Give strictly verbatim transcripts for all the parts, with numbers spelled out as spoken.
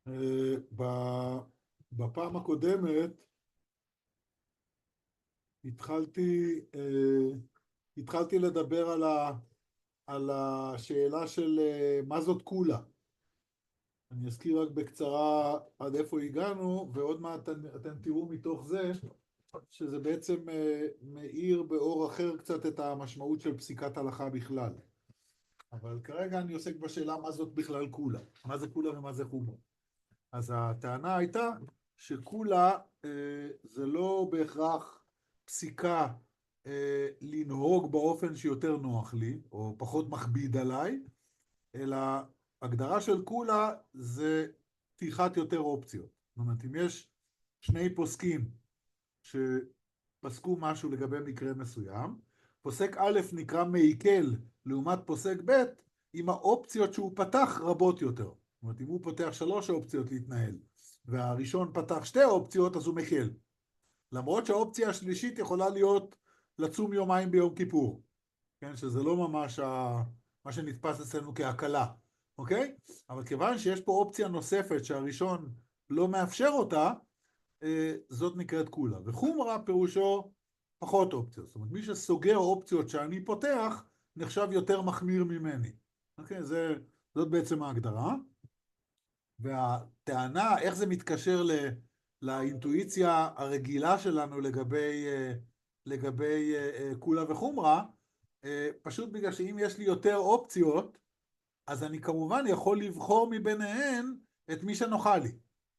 אה, ב- בפעם הקודמת התחלתי, אה, התחלתי לדבר על ה, על השאלה של אה, מה זאת קולה. אני אזכיר רק בקצרה עד איפה הגענו, ועוד מעט אתם, אתם תראו מתוך זה שזה בעצם אה, מאיר באור אחר קצת את המשמעות של פסיקת הלכה בכלל. אבל כרגע אני עוסק בשאלה מה זאת בכלל קולה, מה זה קולה ומה זה חומרה. אז הטענה הייתה שקולה אה, זה לא בהכרח פסיקה אה, לנהוג באופן שיותר נוח לי, או פחות מכביד עליי, אלא הגדרה של קולה זה פתיחת יותר אופציות. זאת אומרת, אם יש שני פוסקים שפסקו משהו לגבי מקרה מסוים, פוסק א' נקרא מעיכל לעומת פוסק ב', עם האופציות שהוא פתח רבות יותר. זאת אומרת, אם הוא פותח שלוש אופציות להתנהל, והראשון פתח שתי אופציות, אז הוא מקל. למרות שהאופציה השלישית יכולה להיות לצום יומיים ביום כיפור, כן? שזה לא ממש ה... מה שנתפס אצלנו כהקלה, אוקיי? אבל כיוון שיש פה אופציה נוספת שהראשון לא מאפשר אותה, זאת נקראת קולה. וחומרה פירושו פחות אופציות. זאת אומרת, מי שסוגר אופציות שאני פותח, נחשב יותר מחמיר ממני. אוקיי? זה, זאת בעצם ההגדרה. והטענה, איך זה מתקשר ל, לאינטואיציה הרגילה שלנו לגבי, לגבי קולה וחומרה, פשוט בגלל שאם יש לי יותר אופציות, אז אני כמובן יכול לבחור מביניהן את מי שנוחה לי.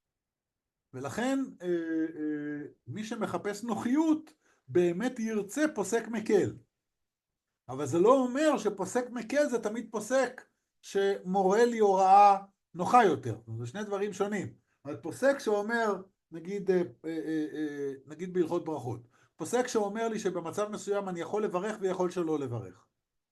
ולכן אה, אה, מי שמחפש נוחיות באמת ירצה פוסק מקל. אבל זה לא אומר שפוסק מקל זה תמיד פוסק שמורה לי הוראה נוחה יותר. זה שני דברים שונים. אבל פוסק שאומר, נגיד, אה, אה, אה, נגיד בהלכות ברכות, פוסק שאומר לי שבמצב מסוים אני יכול לברך ויכול שלא לברך.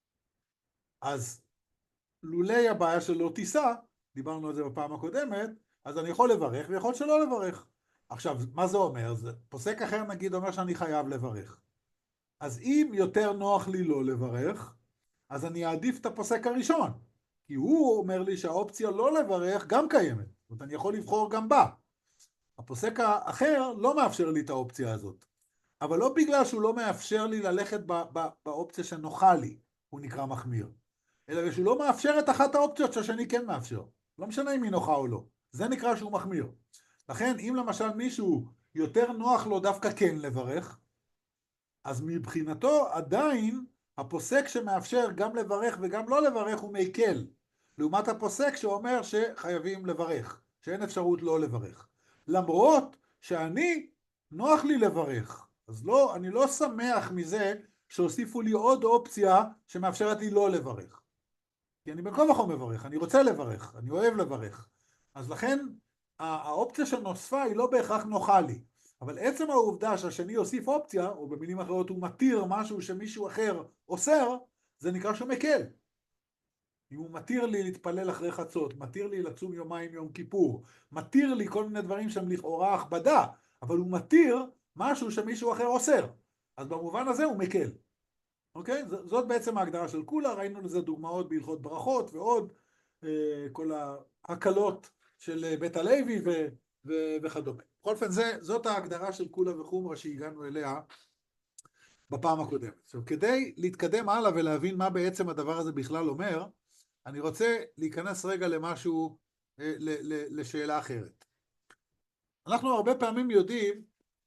אז לולי הבעיה שלא תיסע, דיברנו על זה בפעם הקודמת, אז אני יכול לברך ויכול שלא לברך. עכשיו, מה זה אומר? זה, פוסק אחר נגיד אומר שאני חייב לברך. אז אם יותר נוח לי לא לברך, אז אני אעדיף את הפוסק הראשון. כי הוא אומר לי שהאופציה לא לברך גם קיימת. זאת אומרת, אני יכול לבחור גם בה. הפוסק האחר לא מאפשר לי את האופציה הזאת. אבל לא בגלל שהוא לא מאפשר לי ללכת באופציה שנוחה לי, הוא נקרא מחמיר. אלא שהוא לא מאפשר את אחת האופציות שהשני כן מאפשר. לא משנה אם היא נוחה או לא. זה נקרא שהוא מחמיר. לכן, אם למשל מישהו יותר נוח לו דווקא כן לברך, אז מבחינתו עדיין הפוסק שמאפשר גם לברך וגם לא לברך הוא מקל. לעומת הפוסק שאומר שחייבים לברך, שאין אפשרות לא לברך. למרות שאני, נוח לי לברך. אז לא, אני לא שמח מזה שהוסיפו לי עוד אופציה שמאפשרת לי לא לברך. כי אני בין כה וכה מברך, אני רוצה לברך, אני אוהב לברך. אז לכן האופציה שנוספה היא לא בהכרח נוחה לי. אבל עצם העובדה שהשני יוסיף אופציה, או במילים אחרות הוא מתיר משהו שמישהו אחר אוסר, זה נקרא שהוא מקל. אם הוא מתיר לי להתפלל אחרי חצות, מתיר לי לצום יומיים יום כיפור, מתיר לי כל מיני דברים שהם לכאורה הכבדה, אבל הוא מתיר משהו שמישהו אחר אוסר. אז במובן הזה הוא מקל. אוקיי? זאת בעצם ההגדרה של קולה, ראינו לזה דוגמאות בהלכות ברכות ועוד אה, כל ההקלות של בית הלוי ו, ו, וכדומה. בכל אופן, זה, זאת ההגדרה של קולה וחומרה שהגענו אליה בפעם הקודמת. עכשיו, כדי להתקדם הלאה ולהבין מה בעצם הדבר הזה בכלל אומר, אני רוצה להיכנס רגע למשהו, אה, ל, ל, לשאלה אחרת. אנחנו הרבה פעמים יודעים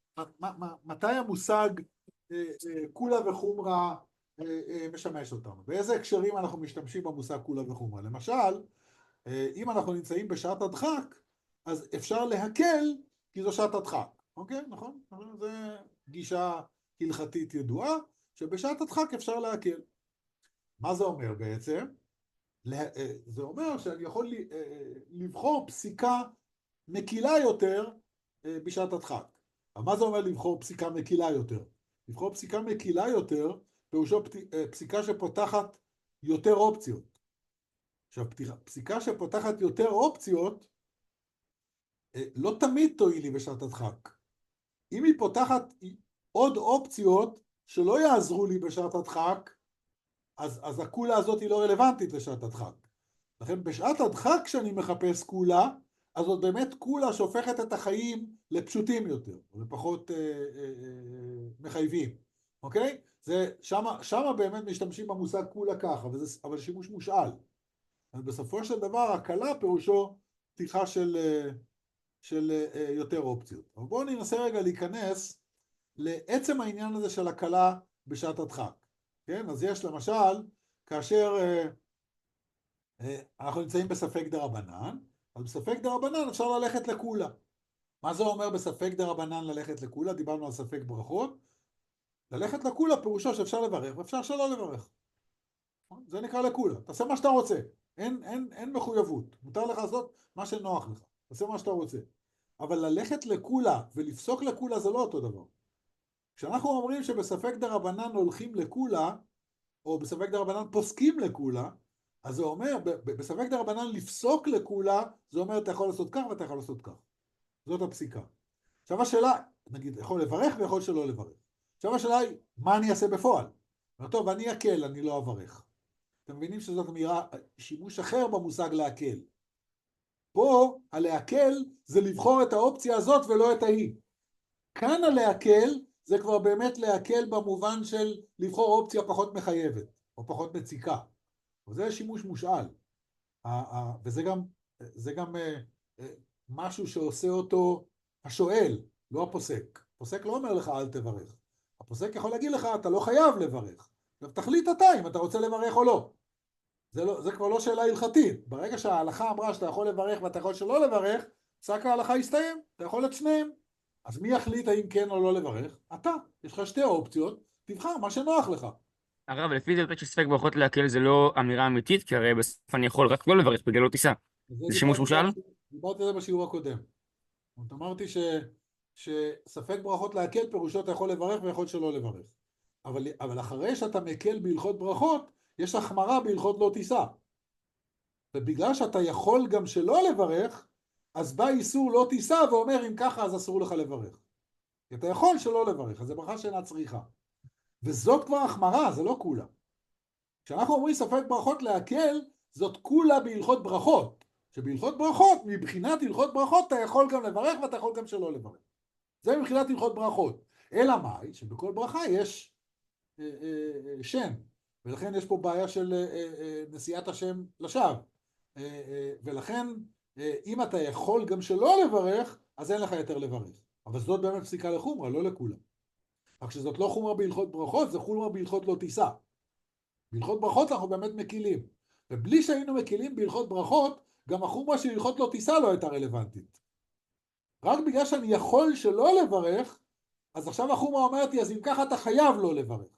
מתי המושג אה, אה, קולה וחומרה משמש אותנו. באיזה הקשרים אנחנו משתמשים במושג קולה וחומרה? למשל, אם אנחנו נמצאים בשעת הדחק, אז אפשר להקל כי זו שעת הדחק. אוקיי? נכון? זו גישה הלכתית ידועה, שבשעת הדחק אפשר להקל. מה זה אומר בעצם? זה אומר שאני יכול לבחור פסיקה מקילה יותר בשעת הדחק. אבל מה זה אומר לבחור פסיקה מקילה יותר? לבחור פסיקה מקילה יותר, פירושו פסיקה שפותחת יותר אופציות. עכשיו, פסיקה שפותחת יותר אופציות, לא תמיד תועיל לי בשעת הדחק. אם היא פותחת עוד אופציות שלא יעזרו לי בשעת הדחק, אז, אז הקולה הזאת היא לא רלוונטית לשעת הדחק. לכן בשעת הדחק כשאני מחפש קולה, אז זאת באמת קולה שהופכת את החיים לפשוטים יותר, ופחות אה, אה, אה, מחייבים, אוקיי? זה, שמה, שמה באמת משתמשים במושג קולה ככה, וזה, אבל שימוש מושאל. אז בסופו של דבר, הקלה פירושו פתיחה של, של אה, יותר אופציות. אבל בואו ננסה רגע להיכנס לעצם העניין הזה של הקלה בשעת הדחק. כן? אז יש למשל, כאשר אה, אה, אנחנו נמצאים בספק דרבנן, אז בספק דרבנן אפשר ללכת לקולה. מה זה אומר בספק דרבנן ללכת לקולה? דיברנו על ספק ברכות. ללכת לקולה פירושו שאפשר לברך ואפשר שלא לברך. זה נקרא לקולה. תעשה מה שאתה רוצה. אין, אין, אין מחויבות. מותר לך לעשות מה שנוח לך. תעשה מה שאתה רוצה. אבל ללכת לקולה ולפסוק לקולה זה לא אותו דבר. כשאנחנו אומרים שבספק דרבנן הולכים לקולה, או בספק דרבנן פוסקים לקולה, אז זה אומר, בספק דרבנן לפסוק לקולה, זה אומר אתה יכול לעשות כך ואתה יכול לעשות כך. זאת הפסיקה. עכשיו השאלה, נגיד, יכול לברך ויכול שלא לברך. עכשיו השאלה היא, מה אני אעשה בפועל? טוב, אני אקל, אני לא אברך. אתם מבינים שזאת אמירה, שימוש אחר במושג להקל. פה, הלהקל זה לבחור את האופציה הזאת ולא את ההיא. כאן הלהקל זה כבר באמת להקל במובן של לבחור אופציה פחות מחייבת, או פחות מציקה. וזה שימוש מושאל. וזה גם, זה גם משהו שעושה אותו השואל, לא הפוסק. הפוסק לא אומר לך אל תברך. הפוסק יכול להגיד לך, אתה לא חייב לברך. תחליט אתה אם אתה רוצה לברך או לא. זה, לא, זה כבר לא שאלה הלכתית. ברגע שההלכה אמרה שאתה יכול לברך ואתה יכול שלא לברך, פסק ההלכה יסתיים, אתה יכול את שניהם. אז מי יחליט האם כן או לא לברך? אתה. יש לך שתי אופציות, תבחר מה שנוח לך. הרב, לפי זה באמת שספק ברכות להקל זה לא אמירה אמיתית, כי הרי בסוף אני יכול רק לא לברך בגלל לא טיסה. זה שימוש מושאל? דיברתי על זה בשיעור הקודם. אמרתי ש, שספק ברכות להקל פירושו אתה יכול לברך ויכול שלא לברך. אבל, אבל אחרי שאתה מקל בהלכות ברכות, יש החמרה בהלכות לא טיסה. ובגלל שאתה יכול גם שלא לברך, אז בא איסור לא טיסה ואומר אם ככה אז אסור לך לברך. אתה יכול שלא לברך, אז זה ברכה שאינה צריכה. וזאת כבר החמרה, זה לא קולה. כשאנחנו אומרים ספק ברכות להקל, זאת קולה בהלכות ברכות. שבהלכות ברכות, מבחינת הלכות ברכות, אתה יכול גם לברך ואתה יכול גם שלא לברך. זה מבחינת הלכות ברכות. אלא מה? שבכל ברכה יש אה, אה, שם, ולכן יש פה בעיה של אה, אה, נשיאת השם לשווא. אה, אה, ולכן, אה, אם אתה יכול גם שלא לברך, אז אין לך יותר לברך. אבל זאת באמת פסיקה לחומרה, לא לכולה. רק שזאת לא חומרה בהלכות ברכות, זה חומרה בהלכות לא טיסה. בהלכות ברכות אנחנו באמת מקילים. ובלי שהיינו מקילים בהלכות ברכות, גם החומרה של הלכות לא טיסה לא הייתה רלוונטית. רק בגלל שאני יכול שלא לברך, אז עכשיו החומרה אומרת לי, אז אם ככה אתה חייב לא לברך.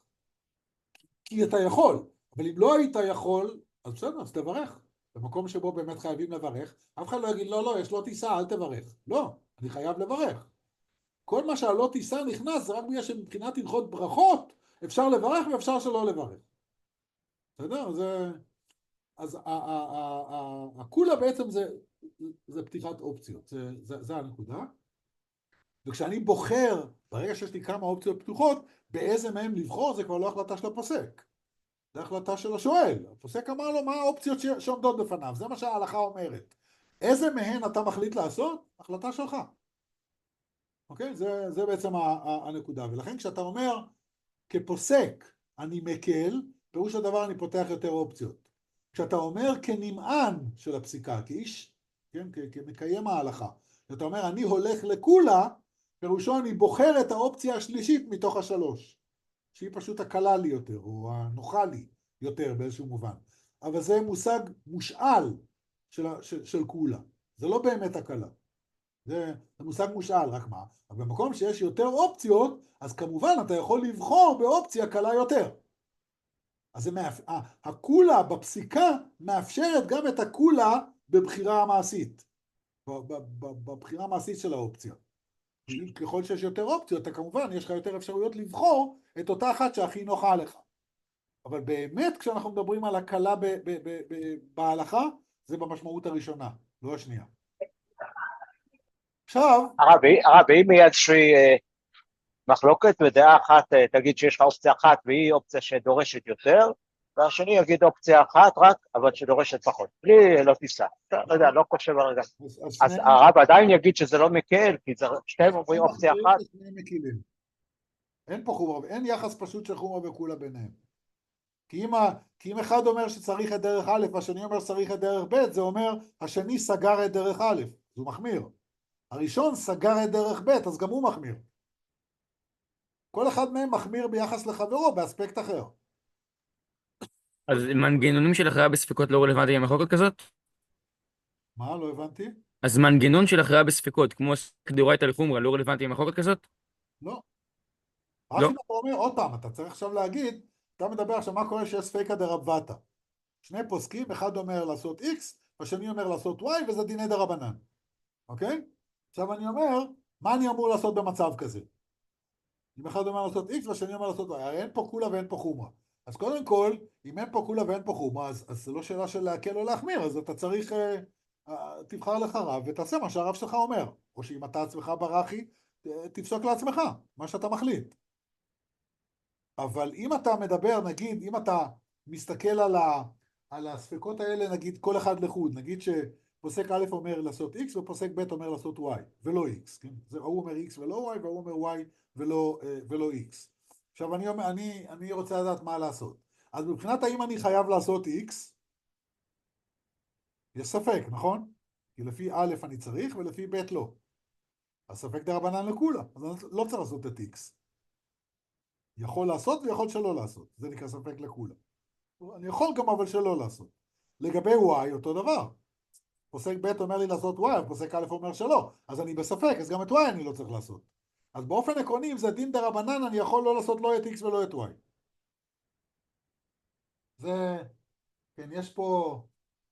כי אתה יכול. אבל אם לא היית יכול, אז בסדר, אז תברך. במקום שבו באמת חייבים לברך, אף אחד לא יגיד, לא, לא, יש לא טיסה, אל תברך. לא, אני חייב לברך. כל מה שהלא טיסה נכנס, זה רק בגלל שמבחינת הלכות ברכות, אפשר לברך ואפשר שלא לברך. בסדר? זה... אז הקולה בעצם זה, זה פתיחת אופציות, זה, זה, זה הנקודה. וכשאני בוחר, ברגע שיש לי כמה אופציות פתוחות, באיזה מהם לבחור, זה כבר לא החלטה של הפוסק. זה החלטה של השואל. הפוסק אמר לו מה האופציות שעומדות בפניו, זה מה שההלכה אומרת. איזה מהן אתה מחליט לעשות? החלטה שלך. אוקיי? זה, זה בעצם הנקודה. ולכן כשאתה אומר, כפוסק אני מקל, פירוש הדבר אני פותח יותר אופציות. כשאתה אומר כנמען של הפסיקה, כאיש, כן, כמקיים ההלכה, אתה אומר אני הולך לקולה, פירושו אני בוחר את האופציה השלישית מתוך השלוש, שהיא פשוט הקלה לי יותר, או הנוחה לי יותר באיזשהו מובן. אבל זה מושג מושאל של, של, של קולה, זה לא באמת הקלה. זה, זה מושג מושאל, רק מה? אבל במקום שיש יותר אופציות, אז כמובן אתה יכול לבחור באופציה קלה יותר. אז זה מאפ... הקולה בפסיקה מאפשרת גם את הקולה בבחירה המעשית, בבחירה המעשית של האופציה. ככל שיש יותר אופציות, אתה כמובן, יש לך יותר אפשרויות לבחור את אותה אחת שהכי נוחה לך. אבל באמת, כשאנחנו מדברים על הקלה ב- ב- ב- ב- בהלכה, זה במשמעות הראשונה, לא השנייה. עכשיו... הרבי, הרבי, אם יהיה איזושהי מחלוקת ודעה אחת, תגיד שיש לך אופציה אחת והיא אופציה שדורשת יותר, והשני יגיד אופציה אחת רק, אבל שדורשת פחות. בלי לא תיסע. לא יודע, לא חושב הרגע. אז, אז אז שניהם, הרב עדיין יגיד שזה לא מקל, כי זה- שתיהם אומרים שניהם אופציה מחמירים אחת. ושניהם מקילים. אין פה חומרה, אין יחס פשוט של חומרה וכולה ביניהם. כי אם, ה, כי אם אחד אומר שצריך את דרך א' והשני אומר שצריך את דרך ב', זה אומר השני סגר את דרך א', אז הוא מחמיר. הראשון סגר את דרך ב', אז גם הוא מחמיר. כל אחד מהם מחמיר ביחס לחברו באספקט אחר. אז מנגנונים של הכרעה בספקות לא רלוונטיים למחלוקת כזאת? מה? לא הבנתי? אז מנגנון של הכרעה בספקות, כמו דאורייתא לחומרא, לא רלוונטי למחלוקת כזאת? לא. רק לא. אם אתה אומר, עוד פעם, אתה צריך עכשיו להגיד, אתה מדבר עכשיו מה קורה שיש ספיקא דרבתא. שני פוסקים, אחד אומר לעשות X, והשני אומר לעשות Y, וזה דיני דרבנן. אוקיי? עכשיו אני אומר, מה אני אמור לעשות במצב כזה? אם אחד אומר לעשות X והשני אומר לעשות Y, הרי אין פה כולה ואין פה חומרה. אז קודם כל, אם אין פה כולה ואין פה חומרה, אז, אז זה לא שאלה של להקל או להחמיר, אז אתה צריך, אה, אה, תבחר לך רב ותעשה מה שהרב שלך אומר. או שאם אתה עצמך ברחי, תפסוק לעצמך, מה שאתה מחליט. אבל אם אתה מדבר, נגיד, אם אתה מסתכל על, ה, על הספקות האלה, נגיד כל אחד לחוד, נגיד שפוסק א' אומר לעשות X ופוסק ב' אומר לעשות Y, ולא X, כן? זה, הוא אומר X ולא Y, והוא אומר Y ולא, ולא X. עכשיו אני, אומר, אני, אני רוצה לדעת מה לעשות. אז מבחינת האם אני חייב לעשות X, יש ספק, נכון? כי לפי א' אני צריך ולפי ב' לא. אז ספק דרבנן לכולה, אז אני לא צריך לעשות את X. יכול לעשות ויכול שלא לעשות, זה נקרא ספק לכולה. אני יכול גם אבל שלא לעשות. לגבי Y אותו דבר. פוסק ב' אומר לי לעשות Y, פוסק א' אומר שלא, אז אני בספק, אז גם את Y אני לא צריך לעשות. אז באופן עקרוני, אם זה דין דרבנן, אני יכול לא לעשות לא את X ולא את Y. זה, כן, יש פה,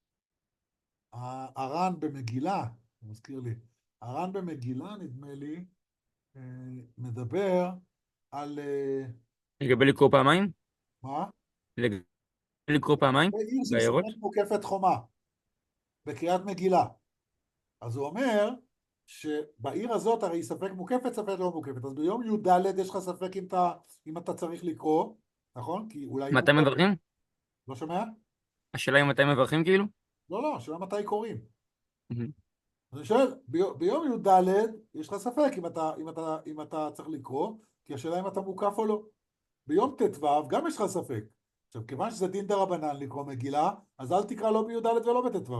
הר"ן במגילה, מזכיר לי, הר"ן במגילה נדמה לי, מדבר על, לגבי לקרוא פעמיים? מה? לגבי לקרוא פעמיים? עיר בעיירות? שסמך מוקפת חומה, בקריאת מגילה. אז הוא אומר שבעיר הזאת הרי ספק מוקפת, ספק לא מוקפת. אז ביום י"ד יש לך ספק אם אתה, אם אתה צריך לקרוא, נכון? כי אולי היא מתי מוקפת. מברכים? לא שומע? השאלה היא מתי מברכים כאילו? לא, לא, השאלה מתי קוראים. מהמם. אז אני שואל, ביום, ביום י"ד יש לך ספק אם אתה, אם, אתה, אם אתה צריך לקרוא, כי השאלה אם אתה מוקף או לא. ביום ט"ו גם יש לך ספק. עכשיו, כיוון שזה דין דרבנן לקרוא מגילה, אז אל תקרא לא בי"ד ולא בט"ו.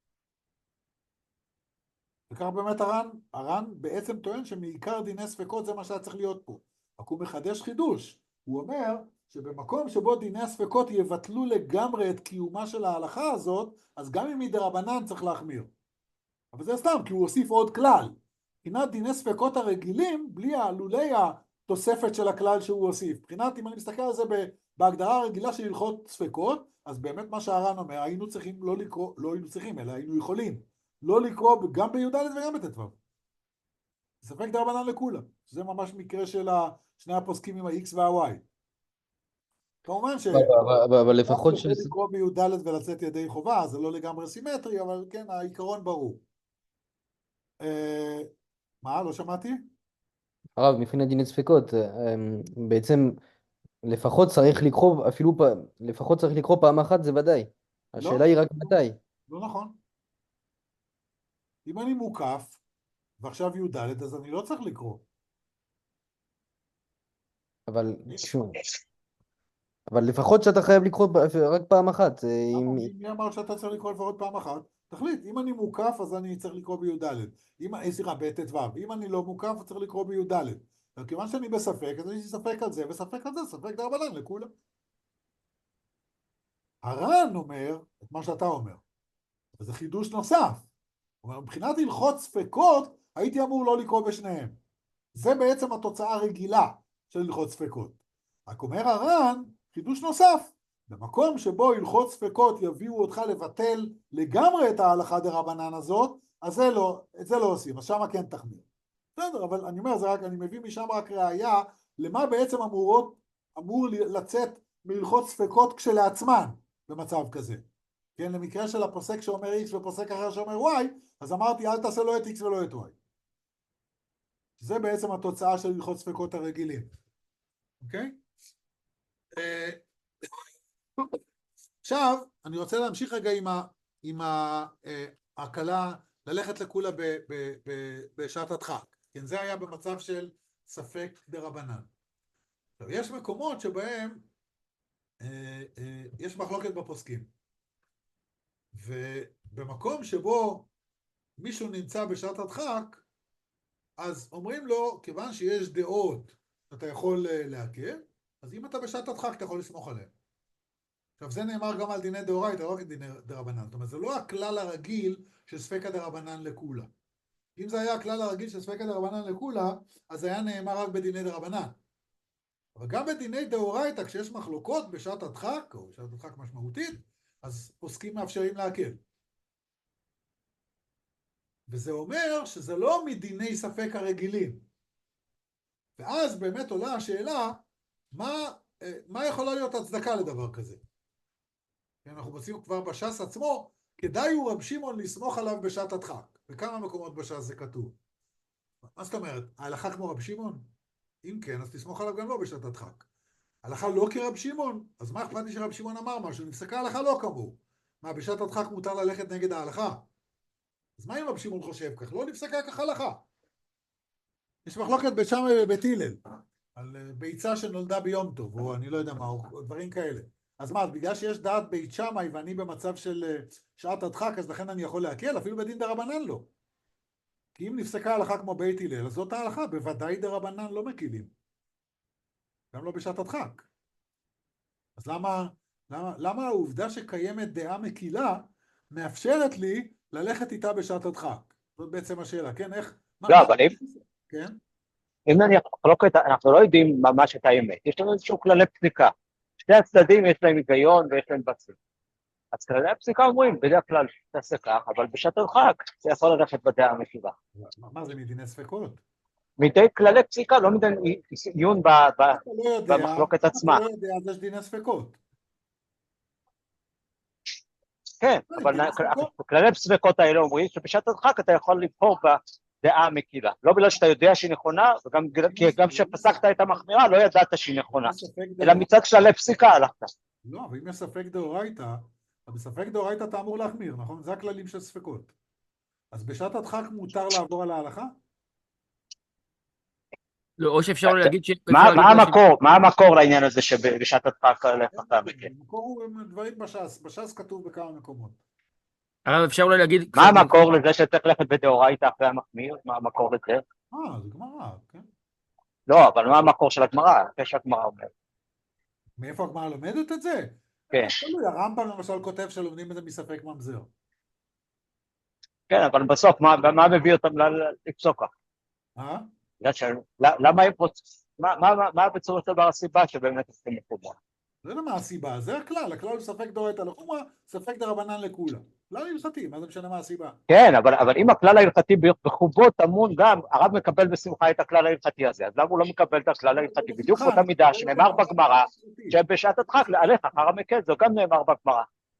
וכך באמת הר"ן, הר"ן בעצם טוען שמעיקר דיני ספקות זה מה שהיה צריך להיות פה. רק הוא מחדש חידוש. הוא אומר שבמקום שבו דיני הספקות יבטלו לגמרי את קיומה של ההלכה הזאת, אז גם אם היא דרבנן צריך להחמיר. אבל זה סתם, כי הוא הוסיף עוד כלל. מבחינת דיני ספקות הרגילים, בלי לולי התוספת של הכלל שהוא הוסיף. מבחינת, אם אני מסתכל על זה בהגדרה הרגילה של הלכות ספקות, אז באמת מה שהר"ן אומר, היינו צריכים לא לקרוא, לא היינו צריכים, אלא היינו יכולים. לא לקרוא גם בי"ד וגם בט"ו. ספק דרבנן לכולם. זה ממש מקרה של שני הפוסקים עם ה-X וה-Y. כמובן ש... אבל לפחות של... לקרוא בי"ד ולצאת ידי חובה, זה לא לגמרי סימטרי, אבל כן, העיקרון ברור. מה? לא שמעתי? הרב, מבחינת דיני ספקות, בעצם לפחות צריך לקרוא, אפילו לפחות צריך לקרוא פעם אחת, זה ודאי. השאלה היא רק מתי. לא נכון. אם אני מוקף, ועכשיו י"ד, אז אני לא צריך לקרוא. אבל שוב, אבל לפחות שאתה חייב לקרוא רק פעם אחת. מי אמר שאתה צריך לקרוא לפחות פעם אחת? תחליט, אם אני מוקף אז אני צריך לקרוא בי"ד. סליחה, בט"ו. אם אני לא מוקף אז צריך לקרוא בי"ד. וכיוון שאני בספק, אז יש לי ספק על זה, וספק על זה, ספק דרבנן לכולם. הר"ן אומר את מה שאתה אומר, וזה חידוש נוסף. הוא אומר, מבחינת הלכות ספקות, הייתי אמור לא לקרוא בשניהם. זה בעצם התוצאה הרגילה של הלכות ספקות. רק אומר הר"ן, חידוש נוסף, במקום שבו הלכות ספקות יביאו אותך לבטל לגמרי את ההלכה דרבנן הזאת, אז זה לא, את זה לא עושים, אז שמה כן תחמיר. בסדר, אבל אני אומר, זה רק, אני מביא משם רק ראייה, למה בעצם אמורות, אמור לצאת מהלכות ספקות כשלעצמן במצב כזה. כן, למקרה של הפוסק שאומר X ופוסק אחר שאומר Y, אז אמרתי, אל תעשה לא את X ולא את Y. זה בעצם התוצאה של הלכות ספקות הרגילים. אוקיי? עכשיו, אני רוצה להמשיך רגע עם ה... עם ההקלה, ללכת לכולה ב- ב- ב- בשעת הדחק. כן, זה היה במצב של ספק דרבנן. עכשיו, יש מקומות שבהם אה, אה, יש מחלוקת בפוסקים. ובמקום שבו מישהו נמצא בשעת הדחק, אז אומרים לו, כיוון שיש דעות שאתה יכול אה, להכיר, אז אם אתה בשעת הדחק אתה יכול לסמוך עליהם. עכשיו זה נאמר גם על דיני דאורייתא, לא רק דיני דרבנן. זאת אומרת, זה לא הכלל הרגיל של ספקא דרבנן לכולה. אם זה היה הכלל הרגיל של ספקא דרבנן לכולה, אז זה היה נאמר רק בדיני דרבנן. אבל גם בדיני דאורייתא, כשיש מחלוקות בשעת הדחק, או בשעת הדחק משמעותית, אז פוסקים מאפשרים להקל. וזה אומר שזה לא מדיני ספק הרגילים. ואז באמת עולה השאלה, מה, מה יכולה להיות הצדקה לדבר כזה? אנחנו מוצאים כבר בש"ס עצמו, כדאי הוא רב שמעון לסמוך עליו בשעת הדחק. בכמה מקומות בש"ס זה כתוב. מה זאת אומרת? ההלכה כמו רב שמעון? אם כן, אז תסמוך עליו גם לא בשעת הדחק. הלכה לא כרב שמעון? אז מה אכפת לי שרב שמעון אמר משהו? נפסקה הלכה לא כמוהו. מה, בשעת הדחק מותר ללכת נגד ההלכה? אז מה אם רב שמעון חושב כך? לא נפסקה כך הלכה. יש מחלוקת בית שמאי ובית הלל, על ביצה שנולדה ביום טוב, או אני לא יודע מה, או דברים כאלה. אז מה, בגלל שיש דעת בית שמאי ואני במצב של שעת הדחק, אז לכן אני יכול להקל, אפילו בדין דרבנן לא. כי אם נפסקה הלכה כמו בית הלל, אז זאת ההלכה, בוודאי דרבנן לא מקילים. גם לא בשעת הדחק. אז למה, למה, למה העובדה שקיימת דעה מקילה, מאפשרת לי ללכת איתה בשעת הדחק? זאת בעצם השאלה, כן? איך? לא, אבל אם... כן? אם נניח מחלוקת, אנחנו לא יודעים ממש את האמת, יש לנו איזשהו כללי פסיקה. שני הצדדים יש להם היגיון ויש להם בסיס. אז כללי הפסיקה אומרים, בדרך כלל תעשה כך, אבל בשעת הדחק זה יכול ללכת בדעה המקילה. מה זה מדיני ספקות? מדי כללי פסיקה, לא מדי עיון במחלוקת עצמה. אתה לא יודע, אז יש דיני ספקות. כן, אבל כללי הספקות האלה אומרים שבשעת הדחק אתה יכול לבחור בדעה המקילה. לא בגלל שאתה יודע שהיא נכונה, כי גם כשפסקת את המחמירה לא ידעת שהיא נכונה, אלא מצד כללי פסיקה הלכת. לא, אבל אם יש ספק דאורייתא, בספק דאורייתא אתה אמור להחמיר, נכון? זה הכללים של ספקות. אז בשעת הדחק מותר לעבור על ההלכה? לא, או שאפשר להגיד ש... מה המקור? מה המקור לעניין הזה שבשעת הדחק אתה מכיר? המקור הוא דברים בש"ס, בש"ס כתוב בכמה מקומות. אבל אפשר אולי להגיד... מה המקור לזה שצריך ללכת בדאורייתא אחרי המחמיר? מה המקור לזה? אה, זה גמרא, כן. לא, אבל מה המקור של הגמרא? אחרי שהגמרא אומרת. מאיפה הגמרא לומדת את זה? כן. הרמב"ם למשל כותב שלומדים את זה מספק ממזר. כן, אבל בסוף, מה מביא אותם לפסוק כך? אה? למה הם רוצים, מה בצורת דבר הסיבה שבאמת עושים לחומרה? זה לא מה הסיבה, זה הכלל, הכלל הוא ספק דאורייתא לחומרה, ספק דרבנן לכולה. לא הלכתי, מה זה משנה מה הסיבה? כן, אבל אם הכלל ההלכתי בחובו טמון גם, הרב מקבל בשמחה את הכלל ההלכתי הזה, אז למה הוא לא מקבל את הכלל ההלכתי? בדיוק באותה מידה שנאמר בגמרא, שבשעת הדחק עליך אחר המקל, זה גם נאמר בגמרא.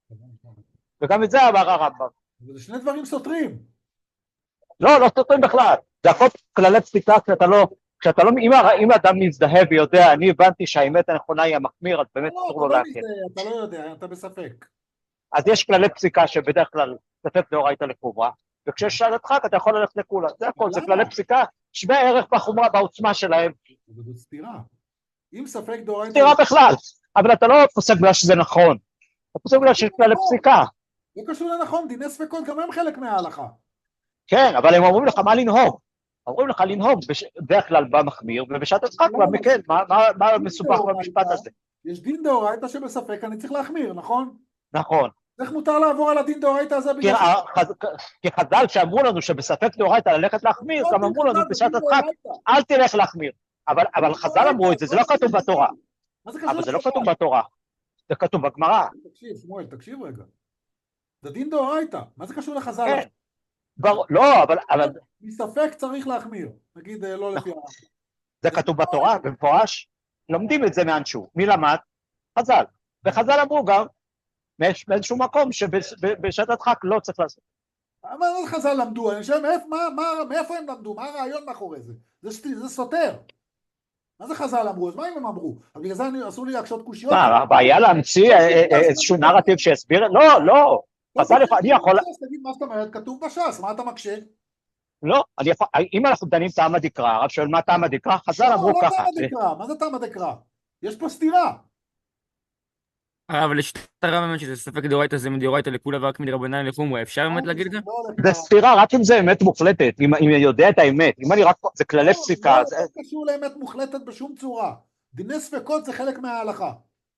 וגם את זה אמר הרמב"ם. זה שני דברים סותרים. לא, לא סותרים בכלל. זה הכל כללי פסיקה כשאתה לא, כשאתה לא, אם האדם מזדהה ויודע, אני הבנתי שהאמת הנכונה היא המחמיר, אז באמת אסור לו להקל. אתה לא יודע, אתה בספק. אז יש כללי פסיקה שבדרך כלל ספק דאורייתא לחומרה, וכשיש שעת הדחק אתה יכול ללכת לכולה. זה הכל, זה כללי פסיקה, שווה ערך בחומרה, בעוצמה שלהם. זה סתירה. אם ספק דאורייתא... סתירה בכלל, אבל אתה לא פוסק בגלל שזה נכון, אתה פוסק בגלל שיש כללי פסיקה. זה קשור לנכון, דיני ספקות גם הם חלק מההלכה. כן, אבל הם אומרים לך מה לנהוג. אומרים לך לנהוג בדרך כלל במחמיר, ובשעת הדחק במקל, מה מסובך במשפט הזה? יש דין דאורייתא שבספק אני צריך להחמיר, נכון? נכון. איך מותר לעבור על הדין דאורייתא הזה? כי חז"ל שאמרו לנו שבספק דאורייתא ללכת להחמיר, גם אמרו לנו בשעת הדחק, אל תלך להחמיר. אבל חז"ל אמרו את זה, זה לא כתוב בתורה. אבל זה לא כתוב בתורה, זה כתוב בגמרא. תקשיב, שמואל, תקשיב רגע. זה דין דאורייתא, מה זה קשור לחז"ל? לא, אבל... מספק צריך להחמיר, נגיד לא לפי... זה כתוב בתורה, במפורש, לומדים את זה מאנשהו, מי למד? חז"ל, וחז"ל אמרו גם, באיזשהו מקום שבשעת הדחק לא צריך לעשות. מה חז"ל למדו? אני חושב, מאיפה הם למדו? מה הרעיון מאחורי זה? זה סותר. מה זה חז"ל אמרו? אז מה אם הם אמרו? אז בגלל זה אני- אסור לי להקשות קושיות. מה, הבעיה להמציא אה, אה, איזשהו נרטיב שיסביר? לא, לא. חז"ל, אני יכול... אז תגיד מה זאת אומרת, כתוב בש"ס, מה אתה מקשה? לא, אני יכול... אם אנחנו דנים טעם הדקרא, הרב שואל מה טעם הדקרא, חז"ל לא, אמרו לא ככה. טעם הדקרא, מה זה טעם הדקרא? יש פה סתירה. אבל לשיטת הרב באמת שזה ספק דאורייתא זה מדאורייתא לכולה ורק מדרבנן לחומרא, אפשר באמת להגיד את זה? לא הולך זה ככה. סתירה רק אם זה אמת מוחלטת, אם אם אני יודע את האמת, אם אני רק... זה כללי לא, פסיקה. לא, זה- לא קשור לאמת מוחלטת בשום צורה. דיני ספקות זה חלק מההלכה.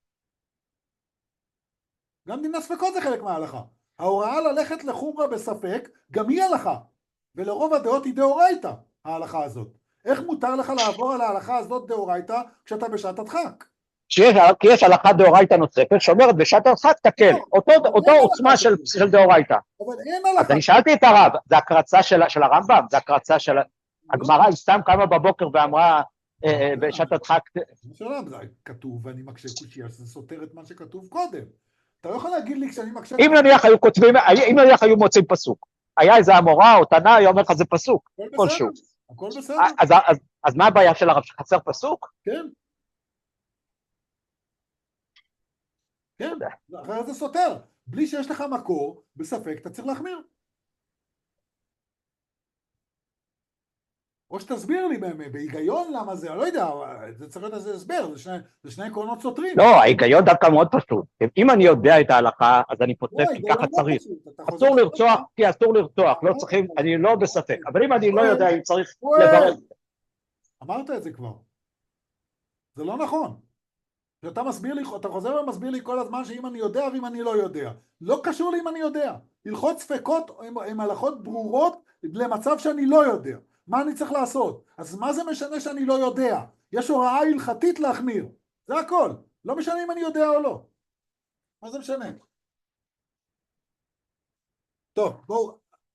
גם דיני ספקות זה חלק מההלכה. ההוראה ללכת לחומרה בספק, גם היא הלכה. ולרוב הדעות היא דאורייתא, ההלכה הזאת. איך מותר לך לעבור על ההלכה הזאת דאורייתא כשאתה בשעת הדחק? שיש, כי יש הלכה דאורייתא נוספת שאומרת בשעת הדחק תקל, לא, אותו, אבל אותו אין עוצמה הלכה של, כזאת. של דאורייתא. אבל אין אז הלכה. אני שאלתי את הרב, זה הקרצה של, של הרמב"ם, זה הקרצה של... לא. הגמרא היא סתם קמה בבוקר ואמרה אה, אה, בשעת הדחק... השאלה, זה כתוב ואני מקשה קושיה, שזה סותר את מה שכתוב קודם. אתה לא יכול להגיד לי כשאני מקשה... אם נניח היו כותבים, אם נניח היו מוצאים פסוק, היה איזה המורה או תנא, היה אומר לך זה פסוק, הכל כלשהו. בסדר, הכל בסדר, אז, אז, אז מה הבעיה של הרב, שחסר פסוק? כן. כן, אחרת זה סותר. בלי שיש לך מקור, בספק אתה צריך להחמיר. או שתסביר לי באמת, בהיגיון למה זה, אני לא יודע, זה צריך להיות איזה הסבר, זה שני, זה שני עקרונות סותרים. לא, ההיגיון דווקא מאוד פשוט. אם אני יודע את ההלכה, אז אני פוסק לא, כי ההיגיון ככה לא צריך. פשוט, אתה חוזר אסור חזרה. לרצוח, כי אסור לרצוח, לא צריכים, אני לא בספק. אבל אם אני לא יודע אם צריך לברר... אמרת את זה כבר. זה לא נכון. אתה מסביר לי, אתה חוזר ומסביר לי כל הזמן שאם אני יודע ואם אני לא יודע. לא קשור לי אם אני יודע. הלכות ספקות הם הלכות ברורות למצב שאני לא יודע. מה אני צריך לעשות? אז מה זה משנה שאני לא יודע? יש הוראה הלכתית להחמיר. זה הכל. לא משנה אם אני יודע או לא. מה זה משנה? טוב, בואו.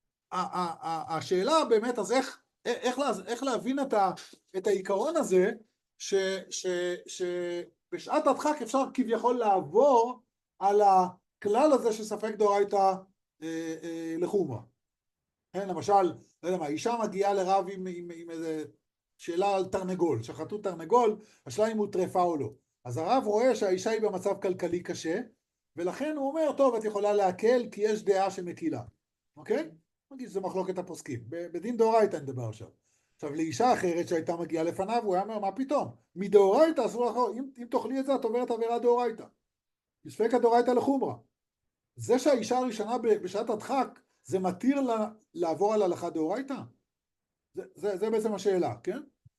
השאלה באמת, אז איך, איך, איך להבין את, ה, את העיקרון הזה, ש, ש, ש, בשעת הדחק אפשר כביכול לעבור על הכלל הזה שספק דאורייתא אה, אה, לחומרא. כן, למשל, לא יודע מה, אישה מגיעה לרב עם, עם, עם איזה שאלה על תרנגול, שחטו תרנגול, השאלה אם הוא טרפה או לא. אז הרב רואה שהאישה היא במצב כלכלי קשה, ולכן הוא אומר, טוב, את יכולה להקל כי יש דעה שמקילה. אוקיי? נגיד שזה מחלוקת הפוסקים. בדין דאורייתא נדבר עכשיו. עכשיו, לאישה אחרת שהייתה מגיעה לפניו, הוא היה אומר, מה פתאום? מדאורייתא אסור לך, אם, אם תאכלי את זה, את עוברת עבירה דאורייתא. ספקא דאורייתא לחומרא. זה שהאישה הראשונה בשעת הדחק, זה מתיר לה לעבור על הלכה דאורייתא? זה, זה, זה בעצם השאלה, כן?